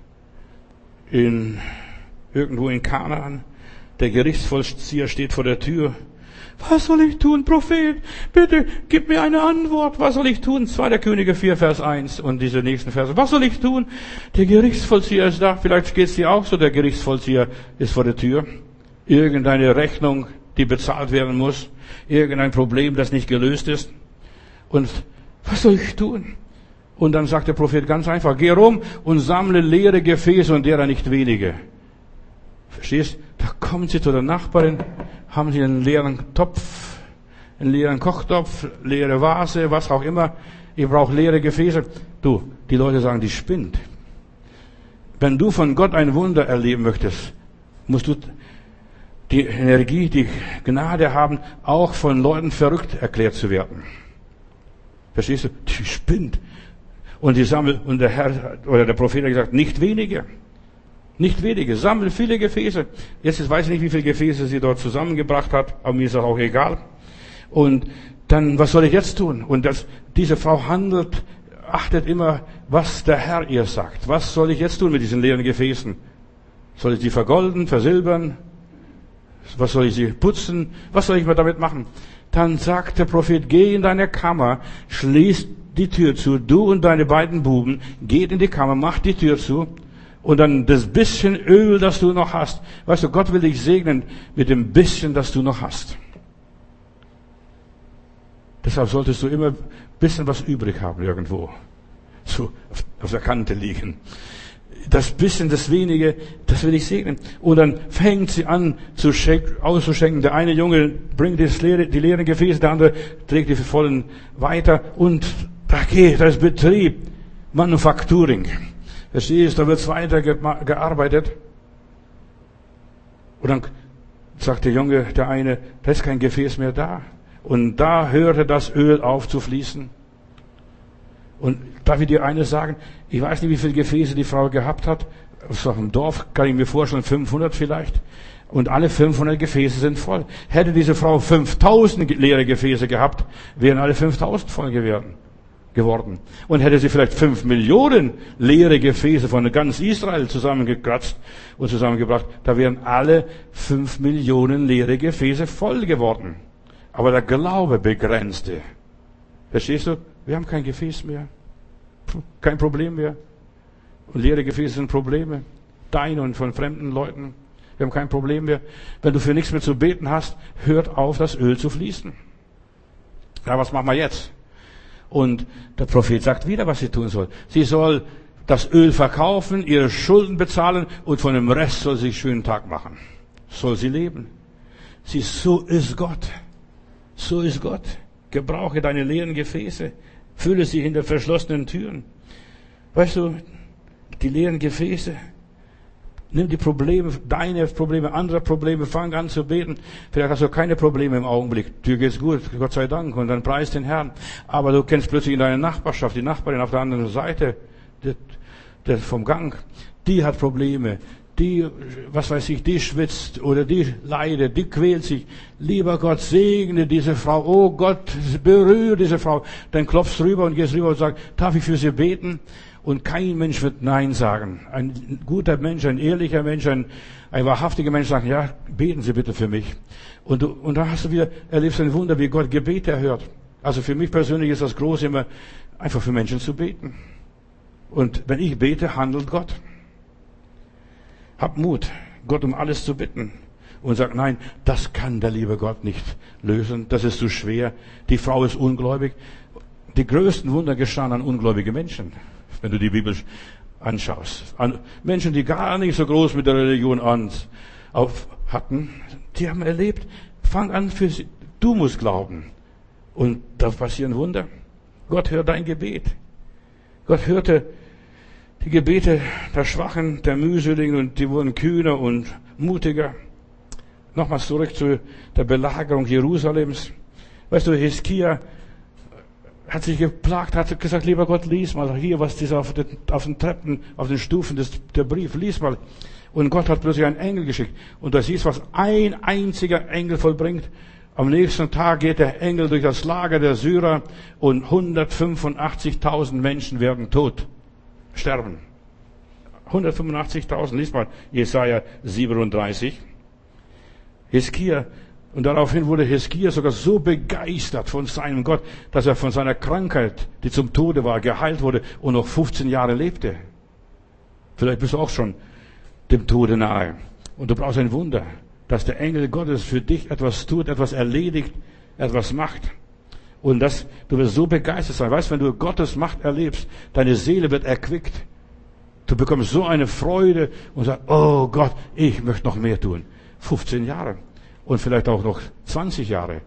in, irgendwo in Kanaan. Der Gerichtsvollzieher steht vor der Tür. Was soll ich tun, Prophet? Bitte, gib mir eine Antwort. Was soll ich tun? zweiter Könige vier, Vers eins und diese nächsten Verse. Was soll ich tun? Der Gerichtsvollzieher ist da. Vielleicht geht es dir auch so. Der Gerichtsvollzieher ist vor der Tür. Irgendeine Rechnung, die bezahlt werden muss. Irgendein Problem, das nicht gelöst ist. Und was soll ich tun? Und dann sagt der Prophet ganz einfach, geh rum und sammle leere Gefäße und derer nicht wenige. Verstehst? Da kommen sie zu der Nachbarin, haben sie einen leeren Topf, einen leeren Kochtopf, leere Vase, was auch immer. Ich brauche leere Gefäße. Du, die Leute sagen, die spinnt. Wenn du von Gott ein Wunder erleben möchtest, musst du die Energie, die Gnade haben, auch von Leuten verrückt erklärt zu werden. Verstehst du? Die spinnt. Und die sammeln, und der Herr, oder der Prophet hat gesagt, nicht wenige. Nicht wenige. Sammeln viele Gefäße. Jetzt weiß ich nicht, wie viele Gefäße sie dort zusammengebracht hat, aber mir ist das auch egal. Und dann, was soll ich jetzt tun? Und das, diese Frau handelt, achtet immer, was der Herr ihr sagt. Was soll ich jetzt tun mit diesen leeren Gefäßen? Soll ich sie vergolden, versilbern? Was soll ich sie putzen? Was soll ich mir damit machen? Dann sagt der Prophet, geh in deine Kammer, schließ die Tür zu, du und deine beiden Buben, geht in die Kammer, macht die Tür zu, und dann das bisschen Öl, das du noch hast. Weißt du, Gott will dich segnen mit dem bisschen, das du noch hast. Deshalb solltest du immer ein bisschen was übrig haben irgendwo. So auf der Kante liegen. Das bisschen, das wenige, das will ich segnen. Und dann fängt sie an zu schenken, auszuschenken. Der eine Junge bringt das leere, die leeren Gefäße, der andere trägt die vollen weiter. Und da geht das Betrieb. Manufacturing. Verstehst du? Da wird weiter gearbeitet. Und dann sagt der Junge, der eine, da ist kein Gefäß mehr da. Und da hörte das Öl auf zu fließen. Und darf ich dir eines sagen? Ich weiß nicht, wie viele Gefäße die Frau gehabt hat. Aus dem Dorf kann ich mir vorstellen, fünfhundert vielleicht. Und alle fünfhundert Gefäße sind voll. Hätte diese Frau fünftausend leere Gefäße gehabt, wären alle fünftausend voll geworden. Und hätte sie vielleicht fünf Millionen leere Gefäße von ganz Israel zusammengekratzt und zusammengebracht, da wären alle fünf Millionen leere Gefäße voll geworden. Aber der Glaube begrenzte. Verstehst du? Wir haben kein Gefäß mehr. Kein Problem mehr. Und leere Gefäße sind Probleme. Deine und von fremden Leuten. Wir haben kein Problem mehr. Wenn du für nichts mehr zu beten hast, hört auf, das Öl zu fließen. Ja, was machen wir jetzt? Und der Prophet sagt wieder, was sie tun soll. Sie soll das Öl verkaufen, ihre Schulden bezahlen und von dem Rest soll sie einen schönen Tag machen. Soll sie leben. Sie, so ist Gott. So ist Gott. Gebrauche deine leeren Gefäße. Fülle sie hinter verschlossenen Türen. Weißt du, die leeren Gefäße. Nimm die Probleme, deine Probleme, andere Probleme, fang an zu beten. Vielleicht hast du keine Probleme im Augenblick. Dir geht's gut, Gott sei Dank, und dann preis den Herrn. Aber du kennst plötzlich in deiner Nachbarschaft die Nachbarin auf der anderen Seite der, der vom Gang. Die hat Probleme. Die, was weiß ich, die schwitzt oder die leidet, die quält sich. Lieber Gott, segne diese Frau. Oh Gott, berühre diese Frau. Dann klopfst rüber und gehst rüber und sagst, darf ich für sie beten? Und kein Mensch wird Nein sagen. Ein guter Mensch, ein ehrlicher Mensch, ein, ein wahrhaftiger Mensch sagt, ja, beten Sie bitte für mich. Und du, und da hast du wieder, erlebst ein Wunder, wie Gott Gebete erhört. Also für mich persönlich ist das Große immer, einfach für Menschen zu beten. Und wenn ich bete, handelt Gott. Hab Mut, Gott um alles zu bitten. Und sag, nein, das kann der liebe Gott nicht lösen. Das ist zu schwer. Die Frau ist ungläubig. Die größten Wunder geschahen an ungläubige Menschen, wenn du die Bibel anschaust. An Menschen, die gar nicht so groß mit der Religion an, auf hatten, die haben erlebt, fang an für sie. Du musst glauben. Und da passieren Wunder. Gott hört dein Gebet. Gott hörte die Gebete der Schwachen, der Mühseligen, und die wurden kühner und mutiger. Nochmals zurück zu der Belagerung Jerusalems. Weißt du, Hiskia hat sich geplagt, hat gesagt, lieber Gott, lies mal hier, was dieser auf den, auf den Treppen, auf den Stufen des, der Brief, lies mal. Und Gott hat plötzlich einen Engel geschickt. Und da siehst, was ein einziger Engel vollbringt. Am nächsten Tag geht der Engel durch das Lager der Syrer und hundertfünfundachtzigtausend Menschen werden tot. Sterben. hundertfünfundachtzigtausend, lies mal Jesaja siebenunddreißig. Hiskia, und daraufhin wurde Hiskia sogar so begeistert von seinem Gott, dass er von seiner Krankheit, die zum Tode war, geheilt wurde und noch fünfzehn Jahre lebte. Vielleicht bist du auch schon dem Tode nahe. Und du brauchst ein Wunder, dass der Engel Gottes für dich etwas tut, etwas erledigt, etwas macht. Und das, du wirst so begeistert sein. Weißt, wenn du Gottes Macht erlebst, deine Seele wird erquickt. Du bekommst so eine Freude und sagst, oh Gott, ich möchte noch mehr tun. fünfzehn Jahre. Und vielleicht auch noch zwanzig Jahre.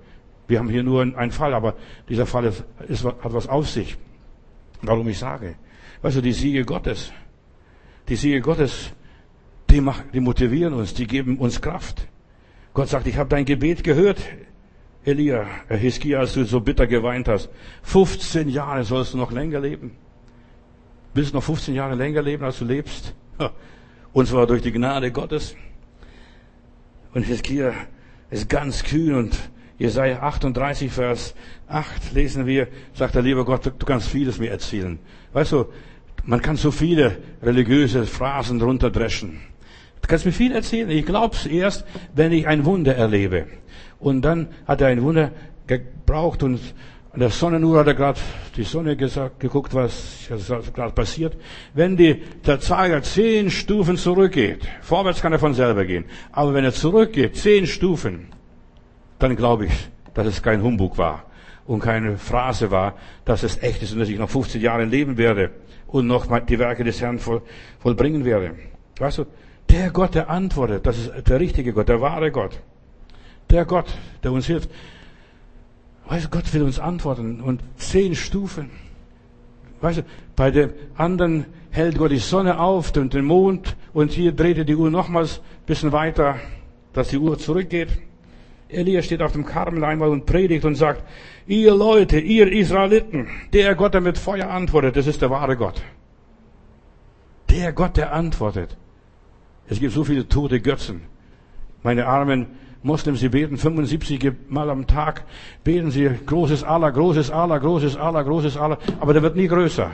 Wir haben hier nur einen Fall, aber dieser Fall ist, ist, hat was auf sich. Warum ich sage, weißt du, die Siege Gottes, die Siege Gottes, die, machen, die motivieren uns, die geben uns Kraft. Gott sagt, ich habe dein Gebet gehört, Elia, äh, Hiskia, als du so bitter geweint hast. fünfzehn Jahre sollst du noch länger leben. Willst du noch fünfzehn Jahre länger leben, als du lebst? Und zwar durch die Gnade Gottes. Und Hiskia ist ganz kühn und Jesaja achtunddreißig, Vers acht lesen wir, sagt der liebe Gott, du kannst vieles mir erzählen. Weißt du, man kann so viele religiöse Phrasen runterdreschen. Du kannst mir viel erzählen. Ich glaub's erst, wenn ich ein Wunder erlebe. Und dann hat er ein Wunder gebraucht und an der Sonnenuhr hat er gerade die Sonne gesagt, geguckt, was gerade passiert. Wenn die, der Zeiger zehn Stufen zurückgeht, vorwärts kann er von selber gehen, aber wenn er zurückgeht, zehn Stufen, dann glaube ich, dass es kein Humbug war und keine Phrase war, dass es echt ist und dass ich noch fünfzehn Jahre leben werde und noch die Werke des Herrn voll, vollbringen werde. Weißt du, der Gott, der antwortet, das ist der richtige Gott, der wahre Gott. Der Gott, der uns hilft. Weißt du, Gott will uns antworten und zehn Stufen. Weißt du, bei dem anderen hält Gott die Sonne auf und den Mond und hier dreht er die Uhr nochmals ein bisschen weiter, dass die Uhr zurückgeht. Elia steht auf dem Karmel einmal und predigt und sagt, ihr Leute, ihr Israeliten, der Gott, der mit Feuer antwortet, das ist der wahre Gott. Der Gott, der antwortet. Es gibt so viele tote Götzen. Meine armen Moslems, sie beten fünfundsiebzig Mal am Tag, beten sie großes Allah, großes Allah, großes Allah, großes Allah, aber der wird nie größer.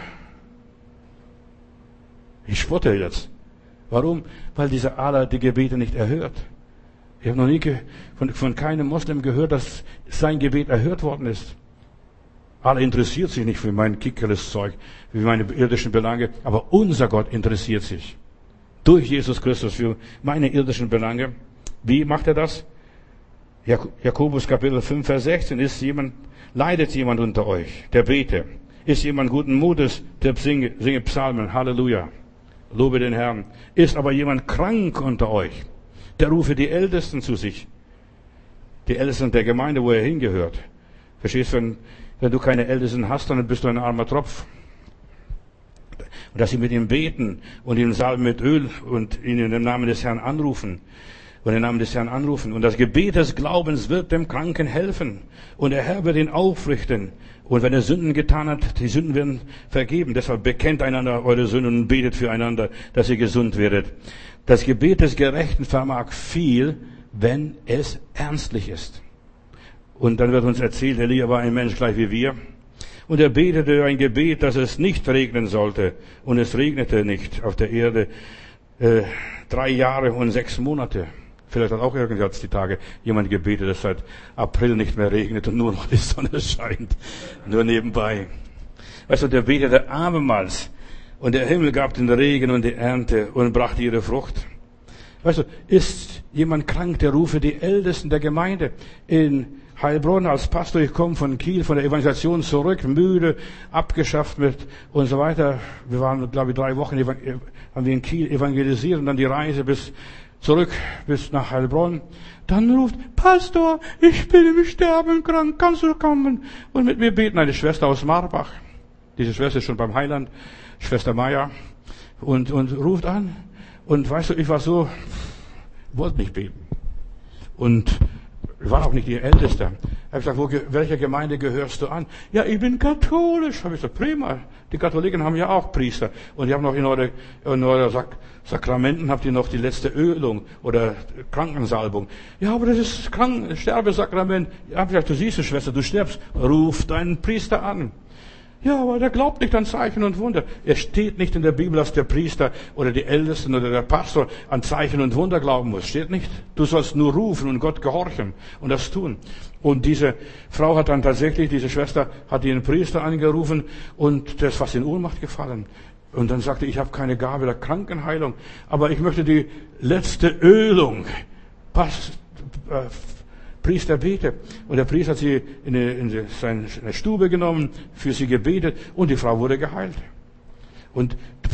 Ich spotte jetzt. Warum? Weil dieser Allah die Gebete nicht erhört. Ich habe noch nie von, von keinem Moslem gehört, dass sein Gebet erhört worden ist. Allah interessiert sich nicht für mein kickerles Zeug, für meine irdischen Belange, aber unser Gott interessiert sich. Durch Jesus Christus für meine irdischen Belange. Wie macht er das? Jakobus Kapitel fünf, Vers sechzehn. Ist jemand, leidet jemand unter euch, der bete? Ist jemand guten Mutes, der singe, singe Psalmen? Halleluja. Lobe den Herrn. Ist aber jemand krank unter euch, der rufe die Ältesten zu sich. Die Ältesten der Gemeinde, wo er hingehört. Verstehst du, wenn, wenn du keine Ältesten hast, dann bist du ein armer Tropf. Und dass sie mit ihm beten und ihn salben mit Öl und ihn in dem Namen des Herrn anrufen. Und den Namen des Herrn anrufen. Und das Gebet des Glaubens wird dem Kranken helfen. Und der Herr wird ihn aufrichten. Und wenn er Sünden getan hat, die Sünden werden vergeben. Deshalb bekennt einander eure Sünden und betet füreinander, dass ihr gesund werdet. Das Gebet des Gerechten vermag viel, wenn es ernstlich ist. Und dann wird uns erzählt, Elia war ein Mensch gleich wie wir. Und er betete ein Gebet, dass es nicht regnen sollte. Und es regnete nicht auf der Erde äh, drei Jahre und sechs Monate. Vielleicht hat auch irgendwann die Tage jemand gebetet, dass seit April nicht mehr regnet und nur noch die Sonne scheint. Nur nebenbei. Weißt du, der betete abermals. Und der Himmel gab den Regen und die Ernte und brachte ihre Frucht. Weißt du, ist jemand krank, der rufe die Ältesten der Gemeinde. In Heilbronn als Pastor, ich komme von Kiel, von der Evangelisation zurück, müde, abgeschafft mit und so weiter. Wir waren, glaube ich, drei Wochen, haben wir in Kiel evangelisiert und dann die Reise bis zurück bis nach Heilbronn. Dann ruft, Pastor, ich bin im Sterben krank, kannst du kommen und mit mir beten? Eine Schwester aus Marbach. Diese Schwester ist schon beim Heiland, Schwester Meier, und, und ruft an. Und weißt du, ich war so, wollte nicht beten. Und ich war auch nicht die Älteste. Ich habe gesagt, wo, welcher Gemeinde gehörst du an? Ja, ich bin katholisch. Habe ich gesagt, prima. Die Katholiken haben ja auch Priester. Und die haben noch in eure, in eure Sak- Sakramenten habt ihr noch die letzte Ölung oder Krankensalbung. Ja, aber das ist Kranken- Sterbesakrament. Ich habe gesagt, du siehst es, Schwester, du stirbst. Ruf deinen Priester an. Ja, aber der glaubt nicht an Zeichen und Wunder. Es steht nicht in der Bibel, dass der Priester oder die Ältesten oder der Pastor an Zeichen und Wunder glauben muss. Steht nicht. Du sollst nur rufen und Gott gehorchen und das tun. Und diese Frau hat dann tatsächlich, diese Schwester hat ihren Priester angerufen und der ist fast in Ohnmacht gefallen. Und dann sagte, ich habe keine Gabe der Krankenheilung, aber ich möchte die letzte Ölung. Pass, äh, Priester bete. Und der Priester hat sie in, eine, in seine Stube genommen, für sie gebetet und die Frau wurde geheilt. Und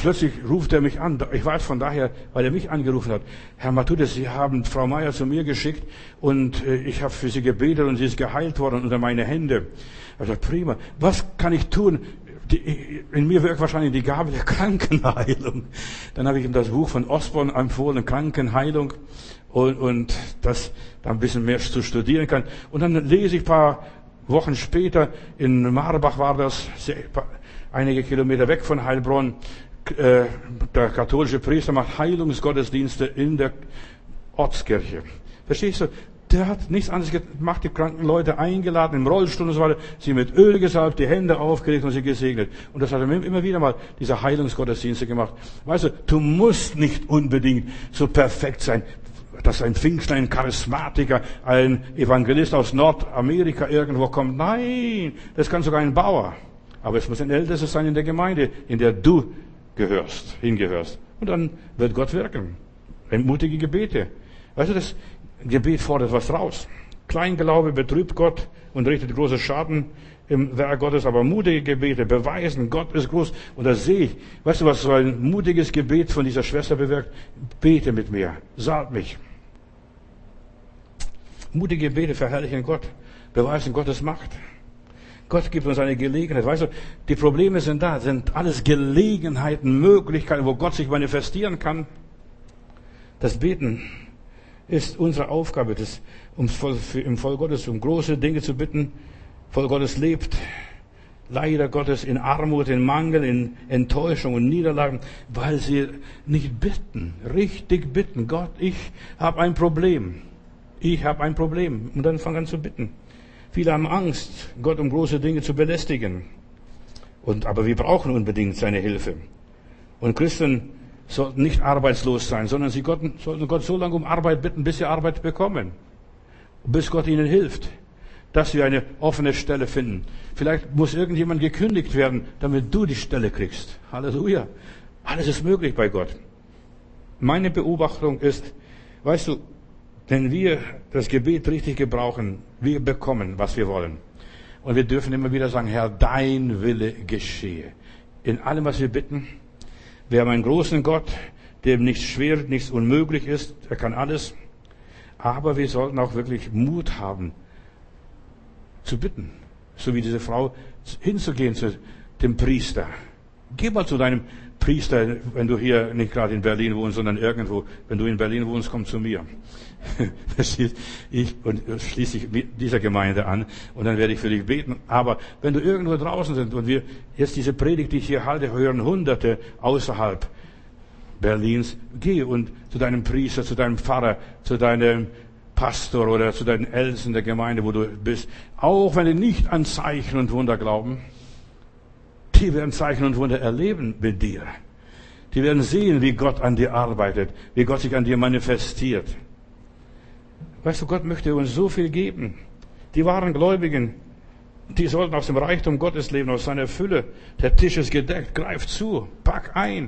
plötzlich ruft er mich an. Ich weiß von daher, weil er mich angerufen hat. Herr Matthäus, Sie haben Frau Meier zu mir geschickt und ich habe für sie gebetet und sie ist geheilt worden unter meine Hände. Also prima. Was kann ich tun? Die, in mir wirkt wahrscheinlich die Gabe der Krankenheilung. Dann habe ich ihm das Buch von Osborne empfohlen, Krankenheilung, und, und das da ein bisschen mehr zu studieren kann. Und dann lese ich ein paar Wochen später, in Marbach war das, einige Kilometer weg von Heilbronn, äh, der katholische Priester macht Heilungsgottesdienste in der Ortskirche. Verstehst du? Der hat nichts anderes gemacht, die kranken Leute eingeladen, im Rollstuhl und so weiter, sie mit Öl gesalbt, die Hände aufgelegt und sie gesegnet. Und das hat er immer wieder mal, diese Heilungsgottesdienste gemacht. Weißt du, du musst nicht unbedingt so perfekt sein, dass ein Pfingstler, ein Charismatiker, ein Evangelist aus Nordamerika irgendwo kommt. Nein, das kann sogar ein Bauer. Aber es muss ein Ältester sein in der Gemeinde, in der du gehörst, hingehörst. Und dann wird Gott wirken. Mutige Gebete. Weißt du, das Gebet fordert was raus. Kleinglaube betrübt Gott und richtet große Schaden im Werk Gottes, aber mutige Gebete beweisen, Gott ist groß. Und das sehe ich. Weißt du, was so ein mutiges Gebet von dieser Schwester bewirkt? Bete mit mir, salb mich. Mutige Gebete verherrlichen Gott, beweisen Gottes Macht. Gott gibt uns eine Gelegenheit. Weißt du, die Probleme sind da, sind alles Gelegenheiten, Möglichkeiten, wo Gott sich manifestieren kann. Das Beten ist unsere Aufgabe, das, um im Volk Gottes um große Dinge zu bitten. Volk Gottes lebt leider Gottes in Armut, in Mangel, in Enttäuschung und Niederlagen, weil sie nicht bitten, richtig bitten. Gott, ich habe ein Problem. Ich habe ein Problem. Und dann fangen an zu bitten. Viele haben Angst, Gott um große Dinge zu belästigen. Und, aber wir brauchen unbedingt seine Hilfe. Und Christen sollten nicht arbeitslos sein, sondern sie Gott, sollten Gott so lange um Arbeit bitten, bis sie Arbeit bekommen. Bis Gott ihnen hilft, dass sie eine offene Stelle finden. Vielleicht muss irgendjemand gekündigt werden, damit du die Stelle kriegst. Halleluja. Alles ist möglich bei Gott. Meine Beobachtung ist, weißt du, wenn wir das Gebet richtig gebrauchen, wir bekommen, was wir wollen. Und wir dürfen immer wieder sagen, Herr, dein Wille geschehe. In allem, was wir bitten. Wir haben einen großen Gott, dem nichts schwer, nichts unmöglich ist. Er kann alles. Aber wir sollten auch wirklich Mut haben, zu bitten. So wie diese Frau, hinzugehen zu dem Priester. Geh mal zu deinem Priester, wenn du hier nicht gerade in Berlin wohnst, sondern irgendwo. Wenn du in Berlin wohnst, komm zu mir. Verstehst? Ich und schließe dich dieser Gemeinde an und dann werde ich für dich beten. Aber wenn du irgendwo draußen sind und wir jetzt diese Predigt, die ich hier halte, hören Hunderte außerhalb Berlins, geh und zu deinem Priester, zu deinem Pfarrer, zu deinem Pastor oder zu deinen Ältesten der Gemeinde, wo du bist. Auch wenn die nicht an Zeichen und Wunder glauben, die werden Zeichen und Wunder erleben mit dir. Die werden sehen, wie Gott an dir arbeitet, wie Gott sich an dir manifestiert. Weißt du, Gott möchte uns so viel geben. Die wahren Gläubigen, die sollten aus dem Reichtum Gottes leben, aus seiner Fülle. Der Tisch ist gedeckt, greif zu, pack ein.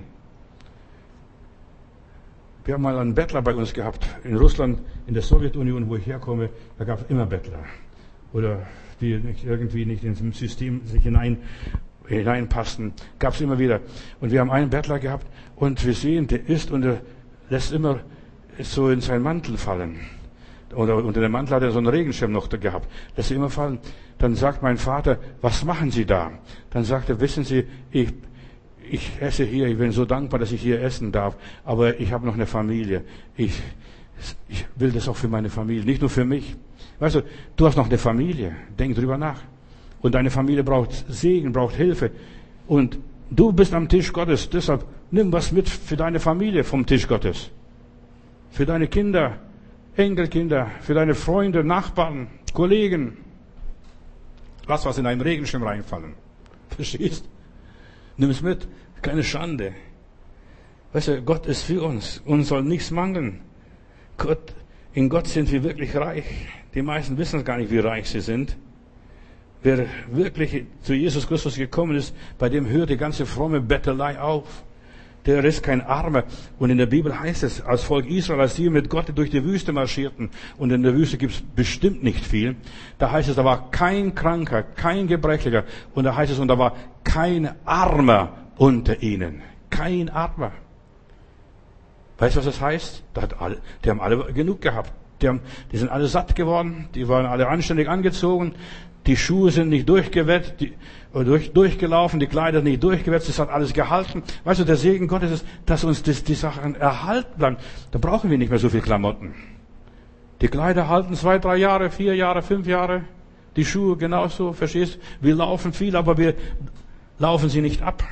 Wir haben mal einen Bettler bei uns gehabt. In Russland, in der Sowjetunion, wo ich herkomme, da gab es immer Bettler. Oder die nicht, irgendwie nicht ins System sich hinein, hineinpassten. Gab es immer wieder. Und wir haben einen Bettler gehabt und wir sehen, der isst und der lässt immer so in seinen Mantel fallen. Oder unter dem Mantel hat er so einen Regenschirm noch gehabt. Lässt er immer fallen. Dann sagt mein Vater, was machen Sie da? Dann sagt er, wissen Sie, ich, ich esse hier, ich bin so dankbar, dass ich hier essen darf, aber ich habe noch eine Familie. Ich, ich will das auch für meine Familie, nicht nur für mich. Weißt du, du hast noch eine Familie, denk drüber nach. Und deine Familie braucht Segen, braucht Hilfe. Und du bist am Tisch Gottes, deshalb nimm was mit für deine Familie vom Tisch Gottes. Für deine Kinder, Enkelkinder, für deine Freunde, Nachbarn, Kollegen. Lass was in einen Regenschirm reinfallen. Verstehst? Nimm es mit. Keine Schande. Weißt du, Gott ist für uns. Uns soll nichts mangeln. Gott, in Gott sind wir wirklich reich. Die meisten wissen gar nicht, wie reich sie sind. Wer wirklich zu Jesus Christus gekommen ist, bei dem hört die ganze fromme Bettelei auf. Der ist kein Armer. Und in der Bibel heißt es, als Volk Israel, als die mit Gott durch die Wüste marschierten, und in der Wüste gibt es bestimmt nicht viel, da heißt es, da war kein Kranker, kein Gebrechlicher, und da heißt es, und da war kein Armer unter ihnen. Kein Aber. Weißt du, was das heißt? Da hat alle, die haben alle genug gehabt. Die, haben, die sind alle satt geworden, die waren alle anständig angezogen, die Schuhe sind nicht durchgewetzt, die, oder durch, durchgelaufen, die Kleider nicht durchgewetzt, das hat alles gehalten. Weißt du, der Segen Gottes ist, dass uns das, die Sachen erhalten bleiben. Da brauchen wir nicht mehr so viel Klamotten. Die Kleider halten zwei, drei Jahre, vier Jahre, fünf Jahre. Die Schuhe genauso, verstehst? Wir laufen viel, aber wir laufen sie nicht ab.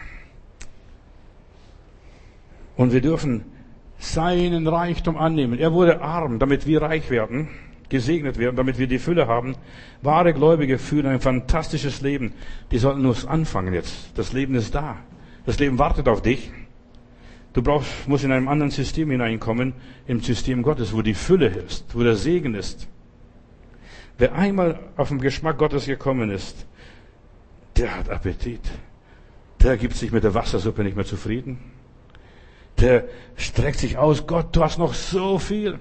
Und wir dürfen seinen Reichtum annehmen. Er wurde arm, damit wir reich werden, gesegnet werden, damit wir die Fülle haben. Wahre Gläubige führen ein fantastisches Leben. Die sollten nur anfangen jetzt. Das Leben ist da. Das Leben wartet auf dich. Du brauchst, musst in einem anderen System hineinkommen, im System Gottes, wo die Fülle ist, wo der Segen ist. Wer einmal auf den Geschmack Gottes gekommen ist, der hat Appetit. Der gibt sich mit der Wassersuppe nicht mehr zufrieden. Der streckt sich aus. Gott, du hast noch so viel.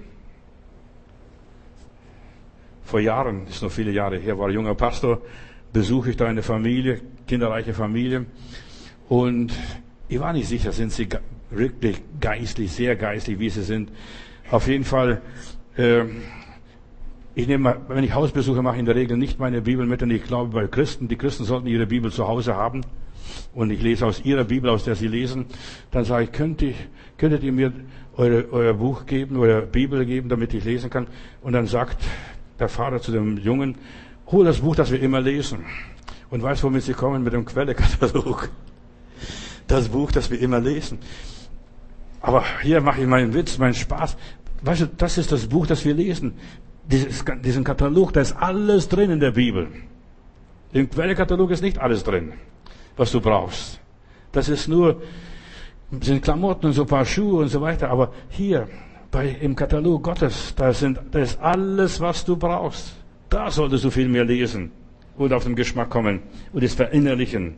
Vor Jahren, das ist noch viele Jahre her, war ein junger Pastor, besuche ich da eine Familie, kinderreiche Familie. Und ich war nicht sicher, sind sie wirklich geistlich, sehr geistlich, wie sie sind. Auf jeden Fall, äh, ich nehme, wenn ich Hausbesuche mache, in der Regel nicht meine Bibel mit, und ich glaube bei Christen, die Christen sollten ihre Bibel zu Hause haben. Und ich lese aus ihrer Bibel, aus der sie lesen. Dann sage ich, könnt ihr, könntet ihr mir eure, euer Buch geben, eure Bibel geben, damit ich lesen kann? Und dann sagt der Vater zu dem Jungen, hol das Buch, das wir immer lesen. Und weißt, womit sie kommen? Mit dem Quellekatalog. Das Buch, das wir immer lesen. Aber hier mache ich meinen Witz, meinen Spaß. Weißt du, das ist das Buch, das wir lesen. Dieses, diesen Katalog, da ist alles drin in der Bibel. Im Quellekatalog ist nicht alles drin, was du brauchst. Das ist nur, sind Klamotten und so ein paar Schuhe und so weiter. Aber hier, bei, im Katalog Gottes, da sind, da ist alles, was du brauchst. Da solltest du viel mehr lesen und auf den Geschmack kommen und es verinnerlichen.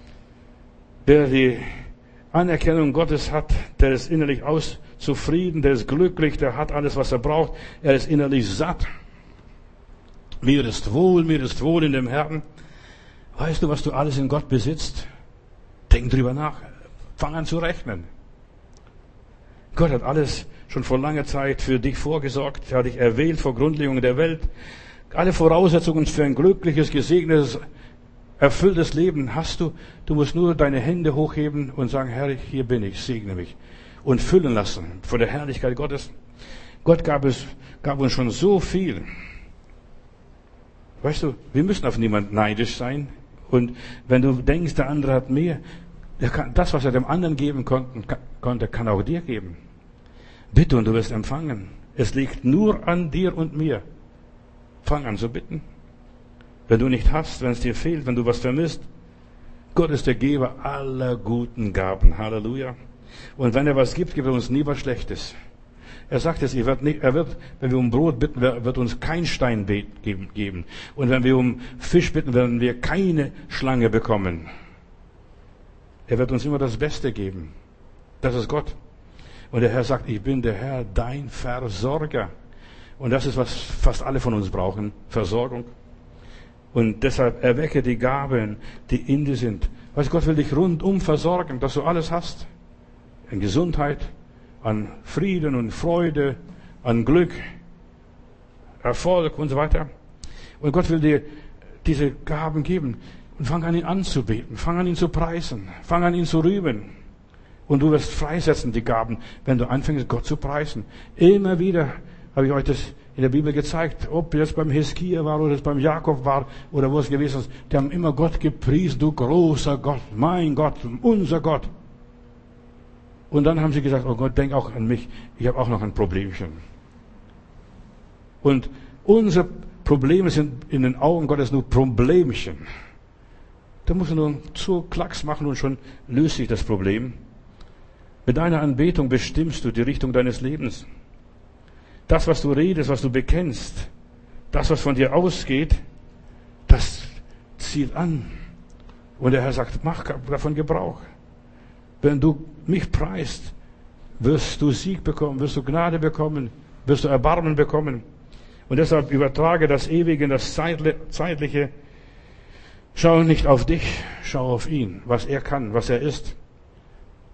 Wer die Anerkennung Gottes hat, der ist innerlich aus zufrieden, der ist glücklich, der hat alles, was er braucht. Er ist innerlich satt. Mir ist wohl, mir ist wohl in dem Herrn. Weißt du, was du alles in Gott besitzt? Denk drüber nach. Fang an zu rechnen. Gott hat alles schon vor langer Zeit für dich vorgesorgt. Er hat dich erwählt vor Grundlegung der Welt. Alle Voraussetzungen für ein glückliches, gesegnetes, erfülltes Leben hast du. Du musst nur deine Hände hochheben und sagen, Herr, hier bin ich, segne mich. Und füllen lassen von der Herrlichkeit Gottes. Gott gab es, gab uns schon so viel. Weißt du, wir müssen auf niemanden neidisch sein. Und wenn du denkst, der andere hat mehr, der kann, das, was er dem anderen geben konnte, konnte, kann auch dir geben. Bitte und du wirst empfangen. Es liegt nur an dir und mir. Fang an zu bitten. Wenn du nicht hast, wenn es dir fehlt, wenn du was vermisst, Gott ist der Geber aller guten Gaben. Halleluja. Und wenn er was gibt, gibt er uns nie was Schlechtes. Er sagt es, er wird, nicht, er wird, wenn wir um Brot bitten, wird uns kein Stein geben. Und wenn wir um Fisch bitten, werden wir keine Schlange bekommen. Er wird uns immer das Beste geben. Das ist Gott. Und der Herr sagt, ich bin der Herr, dein Versorger. Und das ist, was fast alle von uns brauchen, Versorgung. Und deshalb erwecke die Gaben, die in dir sind. Weißt, Gott will dich rundum versorgen, dass du alles hast. An Gesundheit, an Frieden und Freude, an Glück, Erfolg und so weiter. Und Gott will dir diese Gaben geben. Und fang an, ihn anzubeten. Fang an, ihn zu preisen. Fang an, ihn zu rühmen. Und du wirst freisetzen, die Gaben, wenn du anfängst, Gott zu preisen. Immer wieder habe ich euch das in der Bibel gezeigt, ob jetzt beim Hiskia war oder es beim Jakob war oder wo es gewesen ist. Die haben immer Gott gepriesen, du großer Gott, mein Gott, unser Gott. Und dann haben sie gesagt, oh Gott, denk auch an mich, ich habe auch noch ein Problemchen. Und unsere Probleme sind in den Augen Gottes nur Problemchen. Da musst du nur so Klacks machen und schon löst sich das Problem. Mit deiner Anbetung bestimmst du die Richtung deines Lebens. Das, was du redest, was du bekennst, das, was von dir ausgeht, das zieht an. Und der Herr sagt, mach davon Gebrauch. Wenn du mich preist, wirst du Sieg bekommen, wirst du Gnade bekommen, wirst du Erbarmen bekommen. Und deshalb übertrage das Ewige in das Zeitliche. Schau nicht auf dich, schau auf ihn, was er kann, was er ist.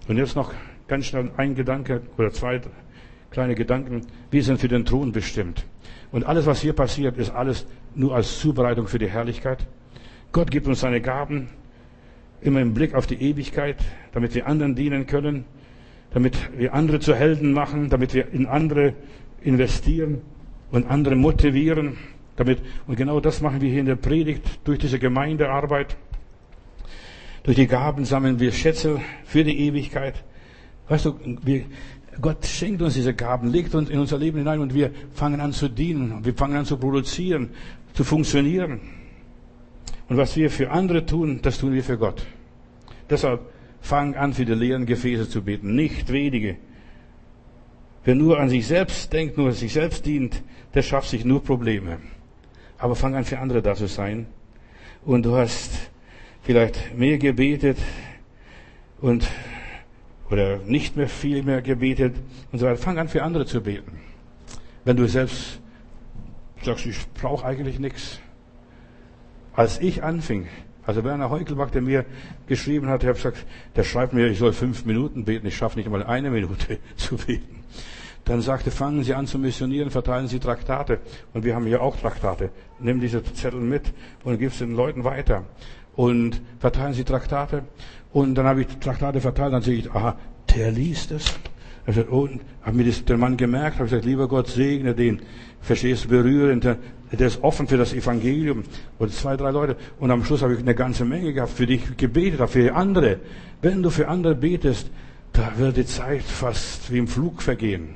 Und jetzt noch ganz schnell ein Gedanke oder zwei kleine Gedanken. Wir sind für den Thron bestimmt. Und alles, was hier passiert, ist alles nur als Zubereitung für die Herrlichkeit. Gott gibt uns seine Gaben, immer im Blick auf die Ewigkeit, damit wir anderen dienen können, damit wir andere zu Helden machen, damit wir in andere investieren und andere motivieren. Damit, und genau das machen wir hier in der Predigt durch diese Gemeindearbeit. Durch die Gaben sammeln wir Schätze für die Ewigkeit. Weißt du, wir, Gott schenkt uns diese Gaben, legt uns in unser Leben hinein und wir fangen an zu dienen. Wir fangen an zu produzieren, zu funktionieren. Und was wir für andere tun, das tun wir für Gott. Deshalb fang an, für die leeren Gefäße zu beten, nicht wenige. Wer nur an sich selbst denkt, nur an sich selbst dient, der schafft sich nur Probleme. Aber fang an, für andere da zu sein. Und du hast vielleicht mehr gebetet und oder nicht mehr viel mehr gebetet und so weiter. Fang an, für andere zu beten. Wenn du selbst sagst, ich brauche eigentlich nichts. Als ich anfing, also Werner Heukelbach, der mir geschrieben hat, ich habe gesagt, der schreibt mir, ich soll fünf Minuten beten, ich schaffe nicht einmal eine Minute zu beten. Dann sagte, fangen Sie an zu missionieren, verteilen Sie Traktate. Und wir haben hier auch Traktate. Nimm diese Zettel mit und gib es den Leuten weiter. Und verteilen Sie Traktate. Und dann habe ich Traktate verteilt, dann sehe ich, aha, der liest es. Ich oh, habe mir das, den Mann gemerkt, habe gesagt, lieber Gott, segne den. Verstehst du, berührend, der, der ist offen für das Evangelium. Und zwei, drei Leute. Und am Schluss habe ich eine ganze Menge gehabt, für dich gebetet, auch für andere. Wenn du für andere betest, da wird die Zeit fast wie im Flug vergehen.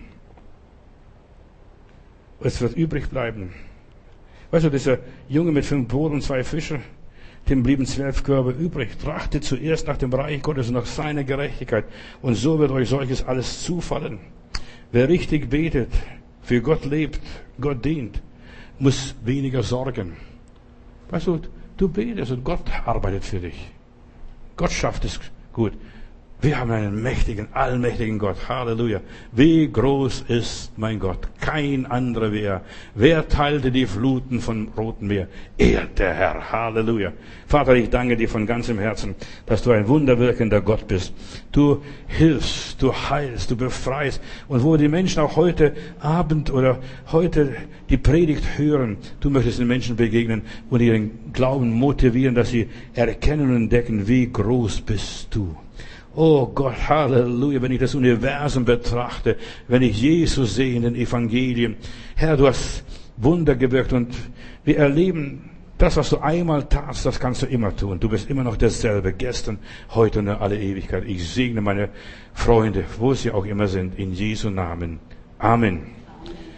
Es wird übrig bleiben. Weißt du, dieser Junge mit fünf Broten und zwei Fischen, dem blieben zwölf Körbe übrig. Trachtet zuerst nach dem Reich Gottes und nach seiner Gerechtigkeit. Und so wird euch solches alles zufallen. Wer richtig betet, für Gott lebt, Gott dient, muss weniger sorgen. Weißt du, du betest und Gott arbeitet für dich. Gott schafft es gut. Wir haben einen mächtigen, allmächtigen Gott. Halleluja. Wie groß ist mein Gott? Kein anderer wie er. Wer teilte die Fluten vom Roten Meer? Er, der Herr. Halleluja. Vater, ich danke dir von ganzem Herzen, dass du ein wunderwirkender Gott bist. Du hilfst, du heilst, du befreist. Und wo die Menschen auch heute Abend oder heute die Predigt hören, du möchtest den Menschen begegnen und ihren Glauben motivieren, dass sie erkennen und entdecken, wie groß bist du. Oh Gott, Halleluja, wenn ich das Universum betrachte, wenn ich Jesus sehe in den Evangelien. Herr, du hast Wunder gewirkt und wir erleben, das, was du einmal tatst, das kannst du immer tun. Du bist immer noch derselbe, gestern, heute und in alle Ewigkeit. Ich segne meine Freunde, wo sie auch immer sind, in Jesu Namen. Amen.